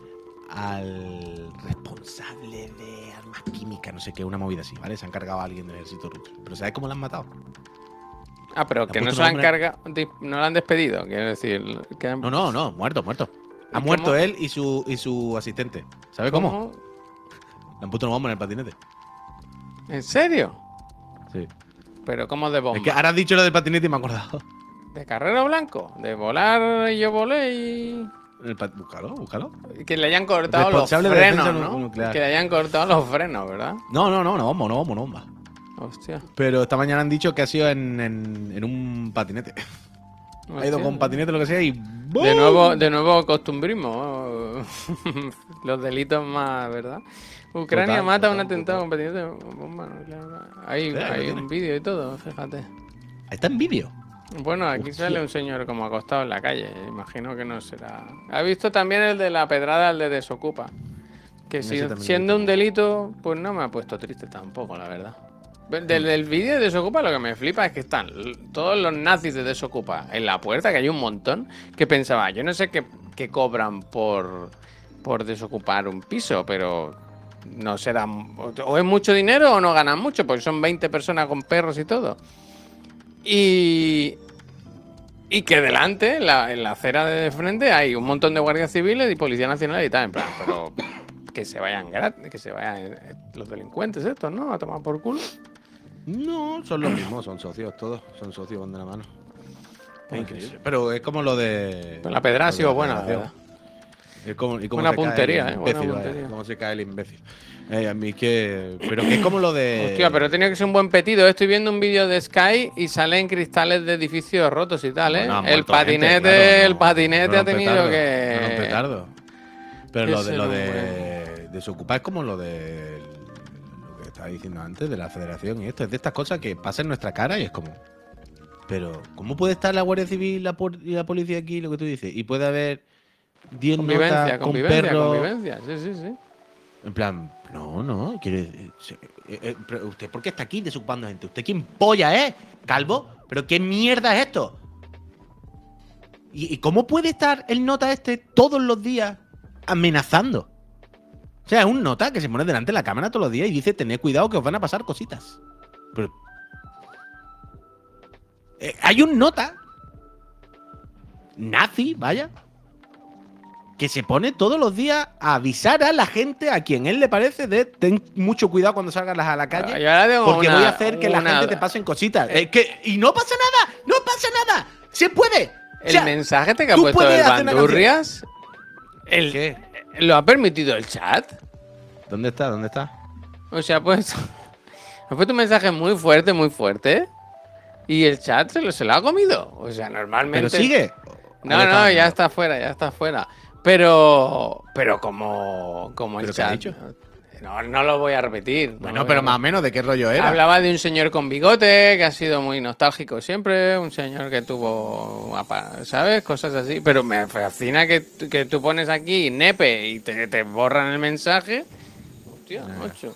S2: al responsable de armas químicas, no sé qué, una movida así, ¿vale? Se han cargado a alguien del ejército ruso. ¿Pero sabes cómo lo han matado?
S1: Ah, pero
S2: ¿Le
S1: que
S2: han
S1: no
S2: puesto
S1: se lo han
S2: nombre?
S1: cargado, no lo han despedido, quiero decir. Que han-
S2: No, no, no, muerto, muerto. Ha
S1: ¿Y
S2: muerto
S1: cómo?
S2: él y su, y su asistente. ¿Sabe cómo? Le han puesto una bomba en el patinete.
S1: ¿En serio?
S2: Sí.
S1: Pero ¿cómo de bomba?
S2: Es que ahora has dicho lo del patinete y me he acordado.
S1: ¿De carrero blanco? ¿De volar y yo volé y...?
S2: El pat- Búscalo, búscalo.
S1: Que le hayan cortado los
S2: Responsable de
S1: frenos,
S2: defensa
S1: ¿no?
S2: nuclear.
S1: Que le hayan cortado los frenos, ¿verdad?
S2: No, no, no, no bomba, no bomba, no bomba.
S1: Hostia.
S2: Pero esta mañana han dicho que ha sido en, en, en un patinete. Ha ido
S1: Hostia.
S2: con patinete lo que sea y.
S1: De nuevo, de nuevo costumbrismo. Los delitos más, ¿verdad? Ucrania
S2: Total,
S1: mata a un
S2: total,
S1: atentado
S2: total.
S1: con patinete. Bomba nuclear. Hay,
S2: Espera,
S1: hay
S2: ¿lo
S1: un
S2: tiene?
S1: vídeo y todo, fíjate.
S2: Está en vídeo.
S1: Bueno, aquí
S2: Hostia.
S1: sale un señor como acostado en la calle. Imagino que no será. ¿Ha visto también el de la pedrada, el de Desocupa? Que
S2: Ese
S1: si,
S2: también lo he
S1: siendo
S2: visto.
S1: un delito, pues no me ha puesto triste tampoco, la verdad. Del, del vídeo de Desocupa lo que me flipa es que están l- todos los nazis de Desocupa en la puerta, que hay un montón, que pensaba, yo no sé qué, qué cobran por, por desocupar un piso, pero no será... O es mucho dinero o no ganan mucho, porque son veinte personas con perros y todo. Y... Y que delante, en la, en la acera de frente, hay un montón de guardias civiles y policía nacional y tal, en plan, pero que se vayan gratis, que se vayan eh, los delincuentes estos, ¿no? A tomar por culo.
S2: No, son los mismos, son socios todos. Son socios van de la mano.
S1: Pues
S2: Es increíble. Pero es como lo de.
S1: Pues la pedra ha
S2: lo de
S1: sido
S2: la
S1: buena, la
S2: federación.
S1: verdad.
S2: Es como, y cómo
S1: Buena
S2: se cae
S1: puntería,
S2: el
S1: eh, buena
S2: imbécil, vaya,
S1: puntería.
S2: cómo se cae el imbécil. Eh, a mí es que. Pero que es como lo de.
S1: Hostia, pero tenía que ser un buen petido. Estoy viendo un vídeo de Sky y salen cristales de edificios rotos y tal, ¿eh?
S2: Bueno, ha
S1: el
S2: muerto
S1: patinete,
S2: gente, claro,
S1: el
S2: no-
S1: patinete
S2: no
S1: ha
S2: rompe
S1: tenido
S2: tardo,
S1: que.
S2: no rompe tardo. Pero
S1: que
S2: lo de
S1: ser
S2: lo
S1: un
S2: de desocupar es como lo de lo que estaba diciendo antes de la federación y esto. Es de estas cosas que pasan en nuestra cara y es como. Pero, ¿cómo puede estar la Guardia Civil la por- y la policía aquí, lo que tú dices? Y puede haber diez
S1: Convivencia,
S2: notas con
S1: convivencia,
S2: perros.
S1: convivencia. Sí, sí, sí.
S2: En plan, no, no, quiere decir, se- eh, eh, pero ¿usted por qué está aquí desocupando gente? ¿Usted quién polla es? ¿Calvo? ¿Pero qué mierda es esto? ¿Y, y cómo puede estar el nota este todos los días amenazando? O sea, es un nota que se pone delante de la cámara todos los días y dice, tened cuidado que os van a pasar cositas. Pero... Eh, hay un nota nazi, vaya, que se pone todos los días a avisar a la gente a quien él le parece de ten mucho cuidado cuando salgas a la calle.
S1: Y ahora tengo
S2: Porque
S1: una-
S2: voy a hacer que la
S1: una-
S2: gente te pasen cositas. Es que, y no pasa nada, no pasa nada. Se puede. O
S1: El
S2: sea,
S1: mensaje que ha
S2: tú
S1: puesto
S2: puedes
S1: el
S2: hacer una
S1: Bandurrias. El,
S2: ¿Qué?
S1: ¿Lo ha permitido el chat?
S2: ¿Dónde está? ¿Dónde está?
S1: O sea, pues. Ha puesto un mensaje muy fuerte, muy fuerte. Y el chat se lo, se lo ha comido. O sea, normalmente.
S2: Pero sigue.
S1: No,
S2: Ahí
S1: no,
S2: está.
S1: ya está fuera, ya está fuera. Pero. Pero como. Como el
S2: ¿Pero qué ha
S1: chat.
S2: dicho?
S1: No, no lo voy a repetir. no
S2: Bueno,
S1: lo voy
S2: pero
S1: a
S2: más o menos de qué rollo era.
S1: Hablaba de un señor con bigote que ha sido muy nostálgico siempre, un señor que tuvo, apa- ¿sabes? Cosas así. Pero me fascina que, t- que tú pones aquí nepe y te, te borran el mensaje. Hostia, macho.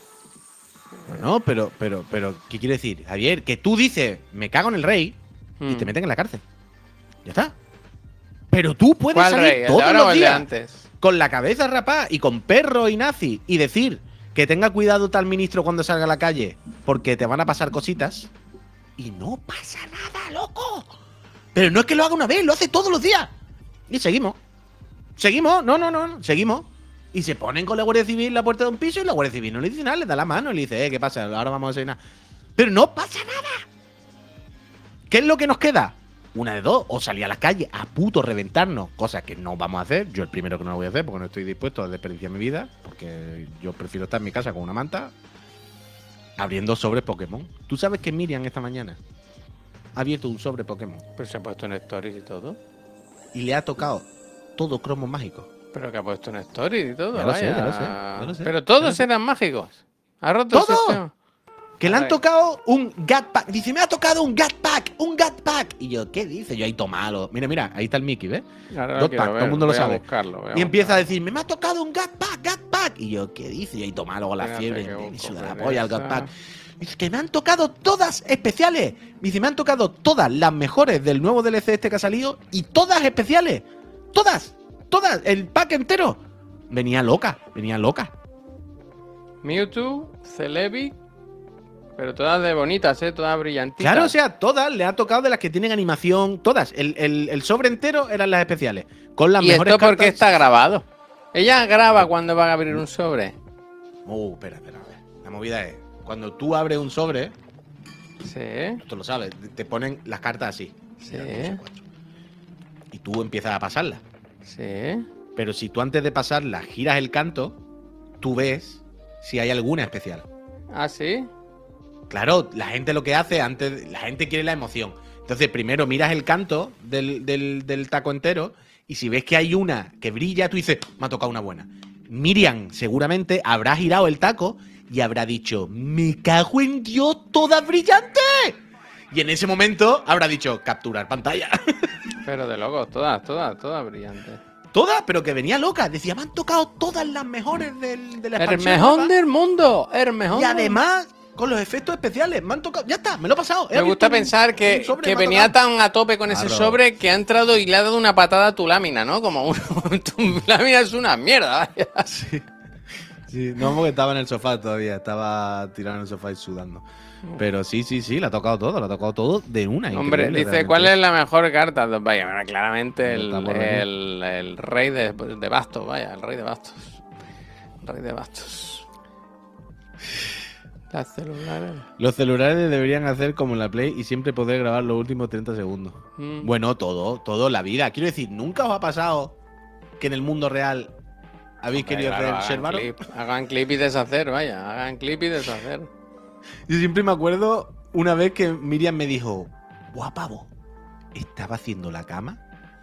S2: No, pero, pero, pero, ¿qué quiere decir? Javier, que tú dices, me cago en el rey y
S1: Mm.
S2: te meten en la cárcel. Ya está. Pero tú puedes
S1: ¿Cuál
S2: salir
S1: rey? ¿El de
S2: todos
S1: ahora o
S2: los
S1: el de
S2: días
S1: antes?
S2: con la cabeza rapada y con perro y nazi y decir que tenga cuidado tal ministro cuando salga a la calle porque te van a pasar cositas y no pasa nada, loco. Pero no es que lo haga una vez, lo hace todos los días. Y seguimos. Seguimos, no, no, no, no, seguimos. Y se ponen con la Guardia Civil en la puerta de un piso y la Guardia Civil no le dice nada, le da la mano y le dice, eh, ¿qué pasa? Ahora vamos a desayunar. Pero no pasa nada. ¿Qué es lo que nos queda? Una de dos, o salir a la calle a puto reventarnos, cosa que no vamos a hacer. Yo el primero que no lo voy a hacer porque no estoy dispuesto a desperdiciar mi vida, porque yo prefiero estar en mi casa con una manta abriendo sobres Pokémon. ¿Tú sabes que Miriam esta mañana ha abierto un sobre Pokémon
S1: Pero se ha puesto en stories y todo.
S2: y le ha tocado todo cromo mágico?
S1: Pero que ha puesto en stories y todo.
S2: Ya lo sé,
S1: vaya.
S2: ya lo sé, ya lo sé,
S1: Pero
S2: ya
S1: todos
S2: lo sé.
S1: eran mágicos. Ha roto el
S2: ¡Todo!
S1: sistema.
S2: Que le han
S1: Ay.
S2: tocado un Gat Pack. Dice, me ha tocado un Gat Pack, un Gat Pack. Y yo, ¿qué dice? Yo ahí tomalo. Mira, mira, ahí está el Mickey, ¿ves?
S1: Ahora lo
S2: Dot
S1: quiero
S2: Pack, todo
S1: ver,
S2: el mundo lo
S1: voy a
S2: sabe.
S1: buscarlo, voy a
S2: Y empieza a
S1: buscarlo.
S2: decirme, me ha tocado un Gat Pack, Gat Pack. Y yo, ¿qué dice? Y ahí tomalo con la
S1: Espérate
S2: fiebre.
S1: que
S2: Me
S1: busco
S2: suda la
S1: Pereza.
S2: polla el Gat Pack. Dice que me han tocado todas especiales. Dice, me han tocado todas las mejores del nuevo D L C este que ha salido y todas especiales. Todas, todas, el pack entero. Venía loca, venía loca.
S1: Mewtwo, Celebi, pero todas de bonitas, ¿eh? Todas brillantitas.
S2: Claro, o sea, todas le ha tocado de las que tienen animación, todas. El, el, el sobre entero eran las especiales. Con las
S1: ¿Y
S2: mejores
S1: esto por qué
S2: cartas.
S1: está grabado? Ella graba cuando van a abrir un sobre.
S2: Oh, espera, espera, a ver. La movida es, cuando tú abres un sobre,
S1: Sí,
S2: tú lo sabes, te ponen las cartas así.
S1: sí,
S2: Y tú empiezas a pasarlas.
S1: sí.
S2: Pero si tú antes de pasarlas giras el canto, tú ves si hay alguna especial.
S1: ¿Ah, sí?
S2: Claro, la gente lo que hace antes, la gente quiere la emoción. Entonces, primero miras el canto del, del, del taco entero y si ves que hay una que brilla, tú dices, me ha tocado una buena. Miriam seguramente habrá girado el taco y habrá dicho, me cago en Dios, todas brillantes. Y en ese momento habrá dicho, capturar pantalla.
S1: Pero de locos, todas, todas, todas brillantes.
S2: Todas, pero que venía loca. Decía, me han tocado todas las mejores del, de la
S1: ¡El
S2: expansión
S1: mejor
S2: nueva.
S1: del mundo! ¡El mejor!
S2: Y además, con los efectos especiales, me han tocado. Ya está, me lo he pasado. He
S1: Me gusta
S2: abierto un-
S1: pensar que,
S2: un sobre,
S1: que
S2: me ha
S1: venía
S2: tocado.
S1: tan a tope con ese
S2: Claro.
S1: sobre que ha entrado y le ha dado una patada a tu lámina, ¿no? Como un- tu lámina es una mierda, vaya.
S2: Sí. Sí, no, porque estaba en el sofá todavía. Estaba tirado en el sofá y sudando. Pero sí, sí, sí, le ha tocado todo. Le ha tocado todo de una.
S1: Hombre,
S2: increíble,
S1: dice,
S2: realmente.
S1: ¿cuál es la mejor carta? Pues vaya, bueno, claramente el,
S2: Está por venir.
S1: el, el rey de, de bastos, vaya, el rey de bastos. El rey de bastos. Las celulares.
S2: Los celulares deberían hacer como en la Play y siempre poder grabar los últimos treinta segundos.
S1: Mm.
S2: Bueno, todo, todo, la vida. Quiero decir, ¿nunca os ha pasado que en el mundo real habéis
S1: Hombre,
S2: querido
S1: claro,
S2: hacer
S1: hagan
S2: Sherbaron?
S1: clip, hagan clip y deshacer, vaya, hagan clip y deshacer.
S2: Yo siempre me acuerdo una vez que Miriam me dijo, guau, pavo, estaba haciendo la cama,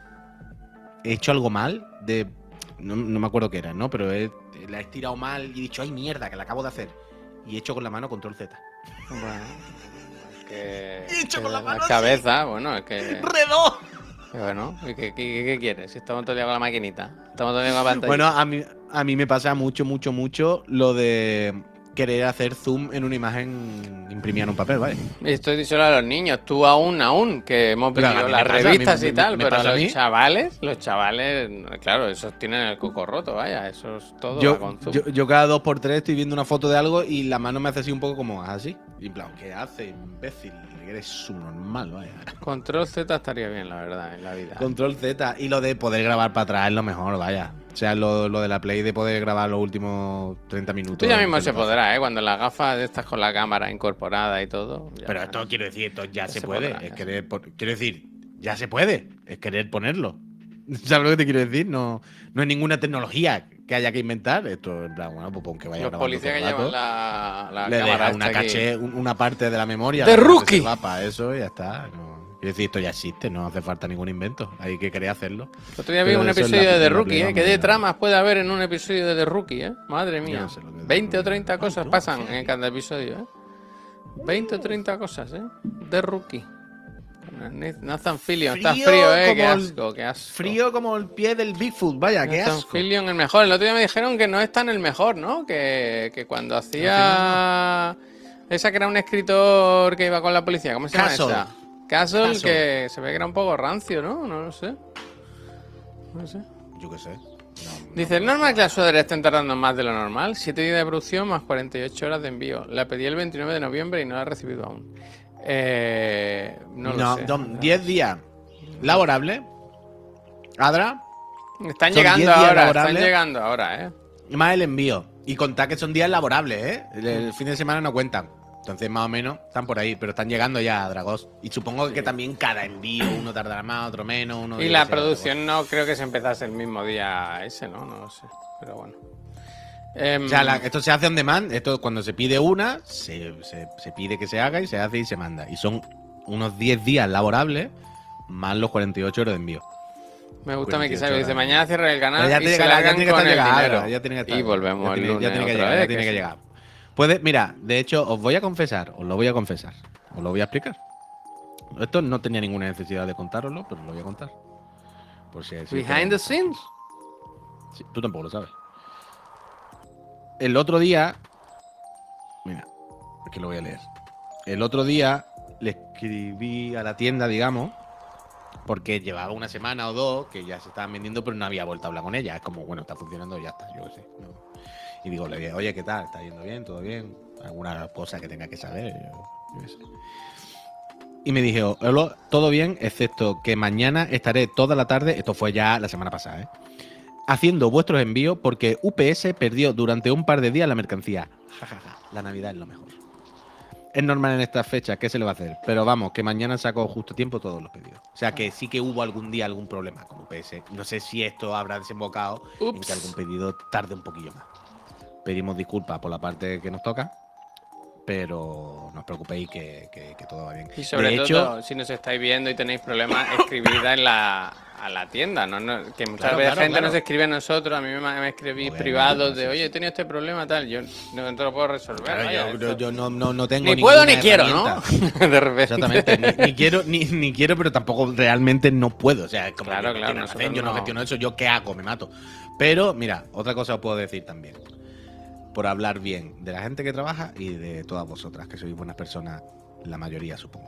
S2: he hecho algo mal, de no, no me acuerdo qué era, ¿no? Pero he- la he estirado mal y he dicho, ay mierda, que la acabo de hacer. Y he hecho con la mano control Z.
S1: Bueno, es que,
S2: He hecho
S1: que
S2: con la mano así.
S1: cabeza, bueno, es que...
S2: ¡Redó!
S1: Bueno, ¿y qué, qué, qué quieres? Si estamos todo el día con la maquinita. Estamos todo el día con la pantalla.
S2: Bueno, a mí, a mí me pasa mucho, mucho, mucho lo de querer hacer zoom en una imagen imprimida en un papel, ¿vale?
S1: Esto díselo a los niños, tú aún, aún, que hemos
S2: Pero a
S1: visto
S2: mí
S1: las
S2: me pasa, a mí
S1: revistas
S2: me-
S1: y tal,
S2: me
S1: pero a
S2: pasa a
S1: los
S2: mí.
S1: chavales, los chavales, claro, esos tienen el coco roto, vaya, eso es todo va
S2: Yo,
S1: con zoom.
S2: yo, yo cada dos por tres estoy viendo una foto de algo y la mano me hace así un poco como así. Y en plan, ¿qué hace, imbécil? Eres subnormal, vaya.
S1: Control Z estaría bien, la verdad, en la vida.
S2: Control Z. Y lo de poder grabar para atrás es lo mejor, vaya. O sea, lo, lo de la Play de poder grabar los últimos treinta minutos.
S1: Esto ya mismo
S2: que
S1: se
S2: lo hace.
S1: podrá, ¿eh? Cuando las gafas de estas con la cámara incorporada y todo. ya-
S2: Pero esto quiero decir, esto ya,
S1: Ya
S2: se,
S1: se
S2: puede.
S1: podrá,
S2: es
S1: ya
S2: querer, por- quiero decir, ya se puede. Es querer ponerlo. ¿Sabes lo que te quiero decir? No, no es ninguna tecnología que haya que inventar. Esto, en plan, bueno, pues pon que vaya
S1: Los
S2: grabando
S1: policías que
S2: todo el rato.
S1: llevan la, la
S2: Le
S1: cámara
S2: deja una
S1: esta aquí.
S2: caché, un- una parte de la memoria.
S1: ¡De
S2: la
S1: rookie!
S2: reserva para eso y ya está. No. Quiero decir, esto ya existe, no hace falta ningún invento. Hay que querer hacerlo.
S1: El otro día vi
S2: Pero
S1: un
S2: eso es
S1: episodio
S2: la-
S1: de The
S2: la
S1: Rookie,
S2: Play,
S1: ¿eh?
S2: vamos,
S1: ¿Qué de
S2: ya.
S1: tramas puede haber en un episodio de The Rookie, eh? Madre
S2: Yo
S1: mía.
S2: no sé lo que es The
S1: veinte o
S2: Rookie.
S1: treinta
S2: Ah,
S1: cosas
S2: tú,
S1: pasan
S2: fíjate.
S1: en cada episodio, ¿eh? veinte o treinta cosas, ¿eh? The Rookie. Nathan Fillion, está
S2: Frío
S1: frío, ¿eh?
S2: como
S1: Qué
S2: el-
S1: asco, qué asco.
S2: Frío como el pie del Bigfoot, vaya, qué
S1: Nathan
S2: asco.
S1: Fillion el mejor. El otro día me dijeron que no es tan el mejor, ¿no? Que, que cuando hacía... Esa que era un escritor que iba con la policía, ¿cómo se llama
S2: Castle.
S1: esa? Castle,
S2: Castle.
S1: que se ve que era un poco rancio, ¿no? No lo sé. No sé.
S2: Yo qué sé. No,
S1: Dice, ¿es normal que las sudaderas estén tardando más de lo normal? siete días de producción más cuarenta y ocho horas de envío. La pedí el veintinueve de noviembre y no la he recibido aún. Eh, no,
S2: no,
S1: lo sé.
S2: don- diez días laborables. Adra,
S1: Están
S2: son
S1: llegando
S2: diez días
S1: ahora, están
S2: laborables.
S1: llegando ahora, ¿eh?
S2: más el envío. Y contad que son días laborables, ¿eh? El, el fin de semana no cuentan. Entonces, más o menos, están por ahí, pero están llegando ya a Dragos. Y supongo que también cada envío, uno tardará más, otro menos. Uno
S1: Y
S2: yo
S1: la
S2: qué sé,
S1: producción no creo que se empezase el mismo día ese, ¿no? No lo sé, pero bueno. Em,
S2: O sea, la- esto se hace on demand. Esto cuando se pide una, se, se- se pide que se haga y se hace y se manda. Y son unos diez días laborables más los cuarenta y ocho horas de envío.
S1: me gusta
S2: cuarenta y ocho
S1: Mikisabi, dice,
S2: horas.
S1: mañana cierra el canal
S2: Pero ya
S1: y
S2: tiene
S1: se
S2: que, ya
S1: largan
S2: tiene que
S1: con
S2: estar
S1: el
S2: llegado,
S1: dinero.
S2: ya tiene que estar.
S1: Y volvemos
S2: ya
S1: el
S2: tiene,
S1: lunes
S2: ya tiene que
S1: otra
S2: llegar,
S1: vez,
S2: ya tiene
S1: que
S2: que
S1: sí.
S2: llegar. Puede, mira, de hecho, os voy a confesar, os lo voy a confesar. Os lo voy a explicar. Esto no tenía ninguna necesidad de contároslo, pero lo voy a contar. Por si existe
S1: Behind the scenes.
S2: Sí, tú tampoco lo sabes. El otro día. Mira. Aquí lo voy a leer. El otro día le escribí a la tienda, digamos, porque llevaba una semana o dos que ya se estaban vendiendo, pero no había vuelto a hablar con ella. Es como, bueno, está funcionando, ya está, yo qué sé. ¿no? Y digo, le digo, oye, ¿qué tal? ¿Está yendo bien? ¿Todo bien? ¿Alguna cosa que tenga que saber? Yo, yo qué sé. Y me dijo, todo bien, excepto que mañana estaré toda la tarde, esto fue ya la semana pasada, ¿eh? haciendo vuestros envíos porque U P S perdió durante un par de días la mercancía. Ja, ja, ja. La Navidad es lo mejor. Es normal en estas fechas, ¿qué se le va a hacer? Pero vamos, que mañana saco justo tiempo todos los pedidos. O sea que sí que hubo algún día algún problema con U P S. No sé si esto habrá desembocado Ups. en que algún pedido tarde un poquillo más. Pedimos disculpas por la parte que nos toca, pero no os preocupéis que, que, que todo va bien.
S1: Y sobre
S2: de
S1: todo,
S2: hecho,
S1: si nos estáis viendo y tenéis problemas, escribidla en la, a la tienda, ¿no? no que muchas
S2: Claro,
S1: veces
S2: claro,
S1: gente
S2: claro.
S1: nos escribe a nosotros, a mí me, me escribís
S2: Obviamente,
S1: privados de,
S2: sí,
S1: oye, he
S2: sí.
S1: tenido este problema, tal, yo no, no te lo puedo resolver.
S2: Claro,
S1: vaya,
S2: yo,
S1: esto-
S2: yo, yo no, no, no tengo
S1: ni
S2: ninguna
S1: puedo ni quiero, ¿no?
S2: herramienta.
S1: De repente.
S2: Exactamente, ni, ni quiero ni, ni quiero, pero tampoco realmente no puedo. O sea, como
S1: Claro,
S2: yo no
S1: claro,
S2: tiene
S1: nosotros
S2: almacén, yo no
S1: no.
S2: gestiono eso, yo qué hago, me mato. Pero mira, otra cosa os puedo decir también, por hablar bien de la gente que trabaja y de todas vosotras, que sois buenas personas, la mayoría supongo.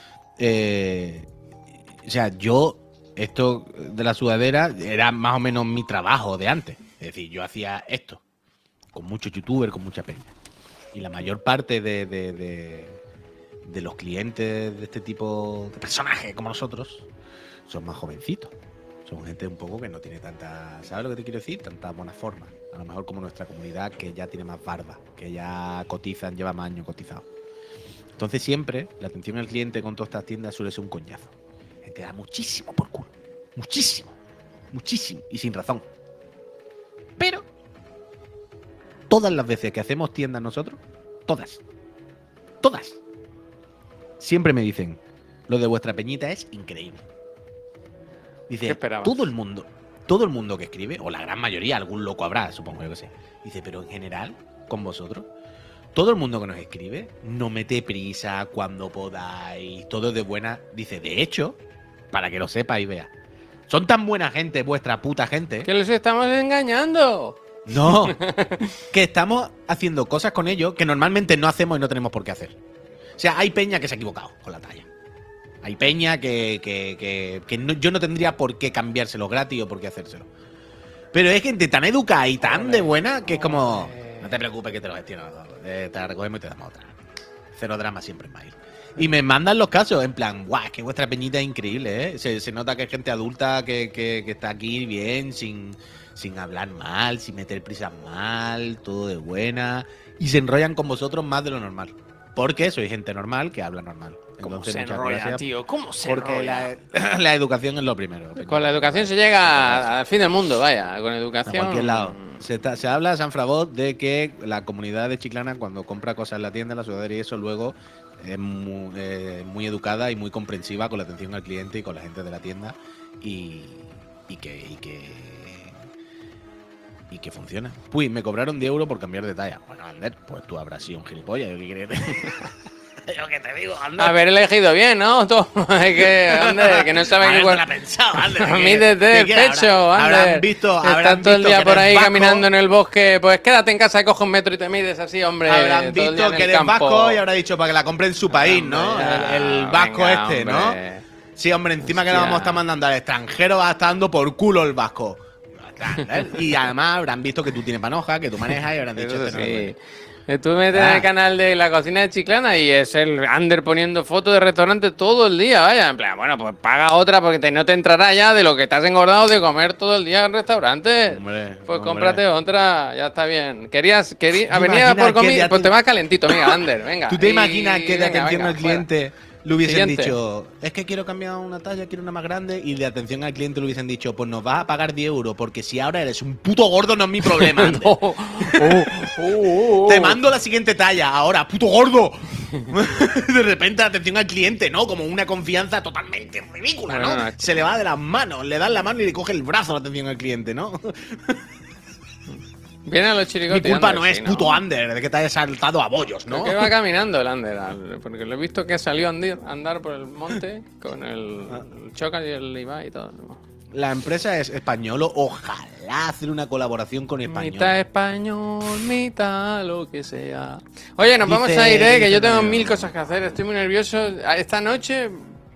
S2: Eh, o sea, yo, esto de la sudadera era más o menos mi trabajo de antes. Es decir, yo hacía esto, con muchos youtubers, con mucha peña. Y la mayor parte de, de, de, de los clientes de este tipo de personajes como nosotros son más jovencitos. Son gente un poco que no tiene tanta, ¿sabes lo que te quiero decir? Tanta buena forma. A lo mejor como nuestra comunidad que ya tiene más barba, que ya cotizan, lleva más años cotizados. Entonces siempre la atención al cliente con todas estas tiendas suele ser un coñazo. Te da muchísimo por culo. Muchísimo. Muchísimo. Y sin razón. Pero todas las veces que hacemos tiendas nosotros, todas, todas, siempre me dicen, lo de vuestra peñita es increíble.
S1: ¿Qué
S2: Dice,
S1: esperabas?
S2: todo el mundo, todo el mundo que escribe, o la gran mayoría, algún loco habrá, supongo, yo que sé. Dice, pero en general, con vosotros, todo el mundo que nos escribe, no mete prisa cuando podáis, todo de buena. Dice, de hecho, para que lo sepa y vea, son tan buena gente, vuestra puta gente.
S1: ¡Que los estamos engañando!
S2: No, que estamos haciendo cosas con ellos que normalmente no hacemos y no tenemos por qué hacer. O sea, hay peña que se ha equivocado con la talla. Hay peña que, que, que, que no, yo no tendría por qué cambiárselo gratis o por qué hacérselo. Pero es gente tan educada y tan de buena que es como, no te preocupes que te lo gestiono. Te la recogemos y te damos otra. Cero drama siempre en mail. Y me mandan los casos en plan, guau, es que vuestra peñita es increíble, ¿eh? Se, se nota que es gente adulta que, que, que está aquí bien, sin, sin hablar mal, sin meter prisas mal, todo de buena. Y se enrollan con vosotros más de lo normal. Porque soy gente normal que habla normal.
S1: ¿Cómo
S2: Entonces,
S1: se
S2: muchas
S1: enrolla,
S2: gracias,
S1: tío? ¿Cómo se
S2: porque
S1: enrolla?
S2: la, la educación es lo primero.
S1: Con la educación se llega al fin del mundo, vaya. Con
S2: A
S1: educación.
S2: cualquier lado. Se, ta- se habla, San Frabot, de que la comunidad de Chiclana, cuando compra cosas en la tienda, la sudadera y eso, luego es muy, eh, muy educada y muy comprensiva con la atención al cliente y con la gente de la tienda. Y, y que. Y que y que funciona. Uy, me cobraron diez euros por cambiar de talla. Bueno, Ander, pues tú habrás sido un gilipollas. ¿Yo qué quieres? Yo que te digo, Ander.
S1: Haber elegido bien, ¿no? Todo. Es que, Ander, que no saben qué.
S2: Haber la pensado, Ander. ¿qué-
S1: Mídete el
S2: qué quieres?
S1: pecho,
S2: Habrán-
S1: Ander.
S2: Habrán visto, habrán
S1: Estás todo el
S2: visto
S1: día
S2: que
S1: por
S2: eres
S1: ahí
S2: vasco.
S1: caminando en el bosque. Pues quédate en casa y coge un metro y te mides así, hombre.
S2: Habrán
S1: todo el día
S2: visto
S1: en
S2: que
S1: el
S2: eres
S1: campo.
S2: vasco y habrá dicho para que la compre en su país, ¿no?
S1: Hombre, ya,
S2: el, el vasco
S1: venga,
S2: este, ¿no?
S1: hombre.
S2: Sí, hombre, encima que
S1: Hostia.
S2: le vamos a estar mandando al extranjero, va a estar dando por culo el vasco. Y además habrán visto que tú tienes panoja, que tú manejas y habrán dicho
S1: Eso
S2: este no lo
S1: sí.
S2: puede.
S1: Eh, Tú metes
S2: Ah.
S1: en el canal de la cocina de Chiclana y es el Ander poniendo fotos de restaurantes todo el día, vaya. En plan, bueno, pues paga otra porque te- no te entrará ya de lo que estás engordado de comer todo el día en restaurantes.
S2: Hombre,
S1: Pues
S2: hombre.
S1: cómprate otra, ya está bien. Querías, querías,
S2: ¿Te
S1: venía
S2: imaginas
S1: por
S2: que
S1: comida,
S2: de
S1: pues
S2: aten-
S1: te vas calentito, venga, Ander, venga.
S2: ¿Tú te
S1: Y
S2: imaginas que de
S1: venga,
S2: atención
S1: venga,
S2: al cliente le hubiesen
S1: Siguiente.
S2: dicho, es que quiero cambiar una talla, quiero una más grande, y de atención al cliente le hubiesen dicho, pues nos vas a pagar diez euros, porque si ahora eres un puto gordo no es mi problema. Ander.
S1: fuera. Oh, oh, oh, oh.
S2: Te mando la siguiente talla, ahora, puto gordo. De repente la atención al cliente, ¿no? Como una confianza totalmente ridícula, ¿no?
S1: Bueno, no,
S2: Se le va de las manos, le dan la mano y le coge el brazo la atención al cliente, ¿no?
S1: Vienen los
S2: Mi
S1: chirigotes.
S2: culpa
S1: Ander,
S2: no es
S1: sí,
S2: puto Ander, de que te hayas saltado a bollos, ¿no?
S1: ¿Por qué va caminando el Ander? Al- Porque lo he visto que salió a andar, andar por el monte con el, el Choca y el Ibai y todo.
S2: la empresa es españolo. Ojalá hacer una colaboración con español.
S1: Mitad español, mitad lo que sea. Oye, nos
S2: Dice-
S1: vamos a ir, ¿eh? Que yo tengo
S2: dice-
S1: mil cosas que hacer. Estoy muy nervioso. Esta noche...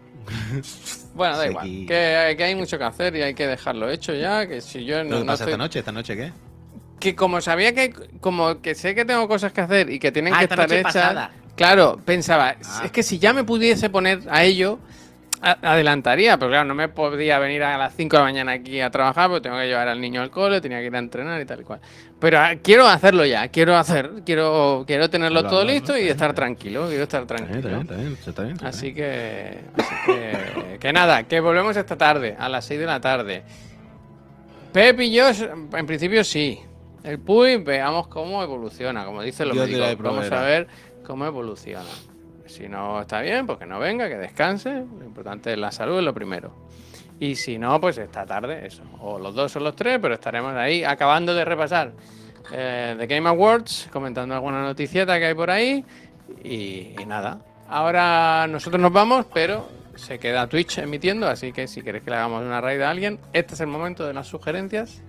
S1: Bueno, da igual.
S2: Seguí.
S1: Que, que hay mucho que hacer y hay que dejarlo hecho ya. Que si yo
S2: ¿Qué
S1: no, no
S2: pasa
S1: estoy...
S2: esta noche? ¿Esta noche qué?
S1: Que como sabía que... Como que sé que tengo cosas que hacer y que tienen
S2: Ah,
S1: que
S2: esta
S1: estar
S2: noche
S1: hechas...
S2: pasada.
S1: Claro, pensaba...
S2: Ah.
S1: Es que si ya me pudiese poner a ello... a- Adelantaría, pero claro, no me podría venir a las cinco de la mañana aquí a trabajar porque tengo que llevar al niño al cole, tenía que ir a entrenar y tal y cual. Pero ah, quiero hacerlo ya, quiero hacer, quiero, quiero tenerlo
S2: Hazlo,
S1: todo
S2: hazlo,
S1: listo
S2: hazlo.
S1: y estar tranquilo, quiero estar
S2: Está bien,
S1: tranquilo.
S2: está bien, está bien, está bien.
S1: Así que, así que, que nada, que volvemos esta tarde, a las seis de la tarde. Pep y yo, en principio sí. El Puy, veamos cómo evoluciona, como dicen los
S2: Dios de la
S1: médicos. Vamos a
S2: proveerá.
S1: ver cómo evoluciona. Si no está bien, pues que no venga, que descanse. Lo importante es la salud, es lo primero. Y si no, pues esta tarde, eso. O los dos o los tres, pero estaremos ahí acabando de repasar eh, The Game Awards, comentando alguna noticieta que hay por ahí. Y, y nada. Ahora nosotros nos vamos, pero se queda Twitch emitiendo, así que si queréis que le hagamos una raid a alguien, este es el momento de las sugerencias.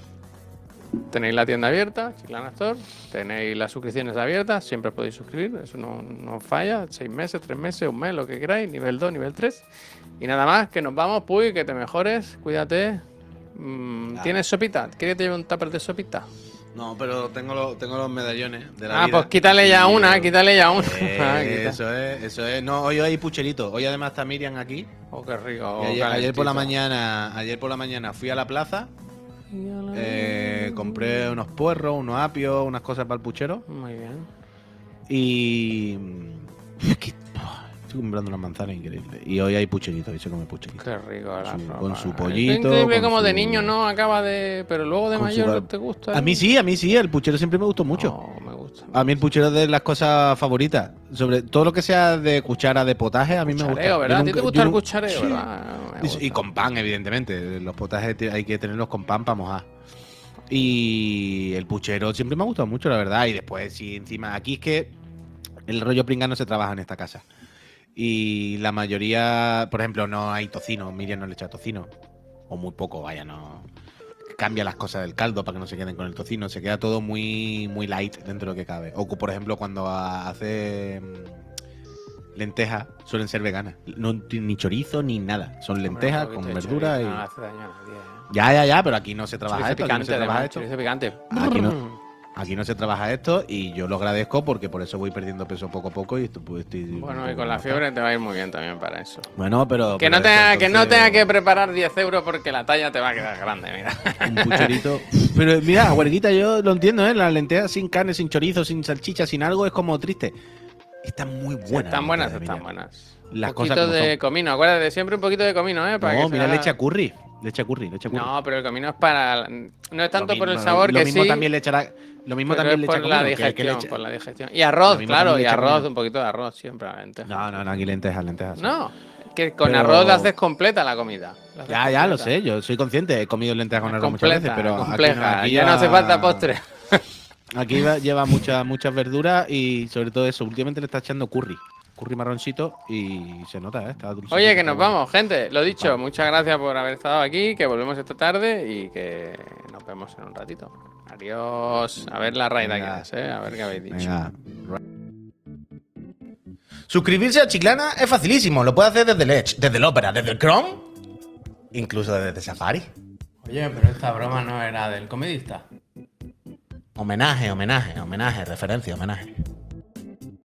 S1: Tenéis la tienda abierta, Chiclana Store, tenéis las suscripciones abiertas, siempre os podéis suscribir, eso no, no falla, seis meses, tres meses, un mes, lo que queráis, nivel dos, nivel tres. Y nada más, que nos vamos, Puy, que te mejores, cuídate. Mm, ¿Tienes sopita? ¿Quieres que te lleve un tupper de sopita?
S2: No, pero tengo, los tengo los medallones de la
S1: Ah,
S2: vida.
S1: pues quítale ya
S2: Sí,
S1: una,
S2: yo-
S1: quítale ya una.
S2: Eh,
S1: Ah, quita.
S2: eso es, eso es. No, hoy hay pucherito. Hoy además está Miriam aquí.
S1: Oh, qué rico.
S2: Y ayer, ayer por la
S1: calentito.
S2: mañana, ayer por la mañana fui a la plaza, eh, compré unos puerros, unos apios, unas cosas para el puchero
S1: Muy bien.
S2: y es que, oh, estoy comprando una manzana increíble. Y hoy hay pucherito, hoy se come pucherito.
S1: Qué rico la
S2: Con su-
S1: ropa.
S2: con su
S1: Es
S2: pollito,
S1: increíble
S2: con
S1: como de
S2: su-
S1: niño no acaba de... Pero luego de
S2: con su
S1: mayor
S2: bar-
S1: te gusta.
S2: A mí sí, a mí sí, el puchero siempre me gustó mucho.
S1: Oh, me gusta.
S2: A mí el puchero es de las cosas favoritas. Sobre todo lo que sea de cuchara de potaje, a mí me gusta.
S1: Cuchareo,
S2: Yo
S1: ¿verdad? ¿A ti
S2: nunca-
S1: te
S2: yo
S1: gusta el
S2: nu-
S1: cuchareo,
S2: Sí.
S1: verdad? Me
S2: Y, y
S1: gusta.
S2: con pan, evidentemente. Los potajes te- hay que tenerlos con pan para mojar. Y el puchero siempre me ha gustado mucho, la verdad. Y después, si encima. Aquí es que el rollo pringa no se trabaja en esta casa. Y la mayoría, por ejemplo, no hay tocino. Miriam no le echa tocino. O muy poco, vaya, no. Cambia las cosas del caldo para que no se queden con el tocino. Se queda todo muy, muy light dentro de lo que cabe. O, por ejemplo, cuando hace mm, lentejas, suelen ser veganas. No tienen ni chorizo ni nada. Son lentejas
S1: Hombre, un
S2: con
S1: poquito de
S2: verdura y.
S1: chorizo no hace daño a nadie, ¿eh?
S2: Ya, ya, ya, pero aquí no se trabaja
S1: Chorizo
S2: esto. Aquí no
S1: picante,
S2: se trabaja
S1: además,
S2: esto.
S1: chorizo picante.
S2: Aquí no. Aquí no se trabaja esto y yo lo agradezco porque por eso voy perdiendo peso poco a poco y estoy, pues, estoy
S1: Bueno, y con la fiebre te va a ir muy bien también para eso.
S2: Bueno, pero
S1: Que
S2: pero
S1: no, tenga,
S2: eso,
S1: que no
S2: entonces,
S1: tenga que preparar diez euros porque la talla te va a quedar grande, mira.
S2: un pucherito. Pero mira, huerguita, yo lo entiendo, ¿eh? Las lentejas sin carne, sin chorizo, sin salchicha, sin algo es como triste. Están muy buenas.
S1: Están buenas,
S2: las lentejas
S1: están
S2: de Miriam.
S1: buenas.
S2: Las
S1: Un
S2: cosas
S1: poquito
S2: como
S1: de
S2: son.
S1: comino, acuérdate, siempre un poquito de comino, ¿eh? Para
S2: No,
S1: que
S2: mira,
S1: se
S2: le
S1: haga-
S2: echa curry. Le echa curry, le echa curry.
S1: No, pero el comino es para... No es tanto
S2: Lo
S1: por el
S2: mismo-
S1: sabor
S2: lo
S1: que
S2: mismo
S1: sí,
S2: también le echará. Lo mismo
S1: pero
S2: también
S1: es
S2: le
S1: por
S2: echa
S1: la
S2: comino, que- que le
S1: digestión,
S2: echa-
S1: por la digestión. Y arroz,
S2: Lo mismo
S1: claro,
S2: también
S1: y
S2: le echa
S1: arroz,
S2: comino.
S1: un poquito de arroz siempre, la lenteja.
S2: No, no, no, aquí lentejas, lentejas. sí.
S1: No, que con
S2: Pero-
S1: arroz la haces completa la comida. La haces
S2: Ya, ya, lo
S1: completa.
S2: sé, yo soy consciente, he comido lentejas con
S1: Es
S2: arroz muchas veces,
S1: completa,
S2: pero aquí no,
S1: compleja,
S2: aquí
S1: ya no hace falta postre.
S2: Aquí va- lleva muchas muchas verduras y sobre todo eso, últimamente le está echando curry, curry marroncito y se nota, ¿eh? Está dulce.
S1: Oye, que nos vamos, gente. Lo dicho, muchas gracias por haber estado aquí, que volvemos esta tarde y que nos vemos en un ratito. Adiós. A ver la raida que
S2: Venga.
S1: es, ¿eh? A ver qué habéis dicho.
S2: Venga. Suscribirse a Chiclana es facilísimo, lo puede hacer desde el Edge, desde el Opera, desde el Chrome, incluso desde Safari.
S1: Oye, pero esta broma no era del comedista.
S2: Homenaje, homenaje, homenaje, referencia, homenaje.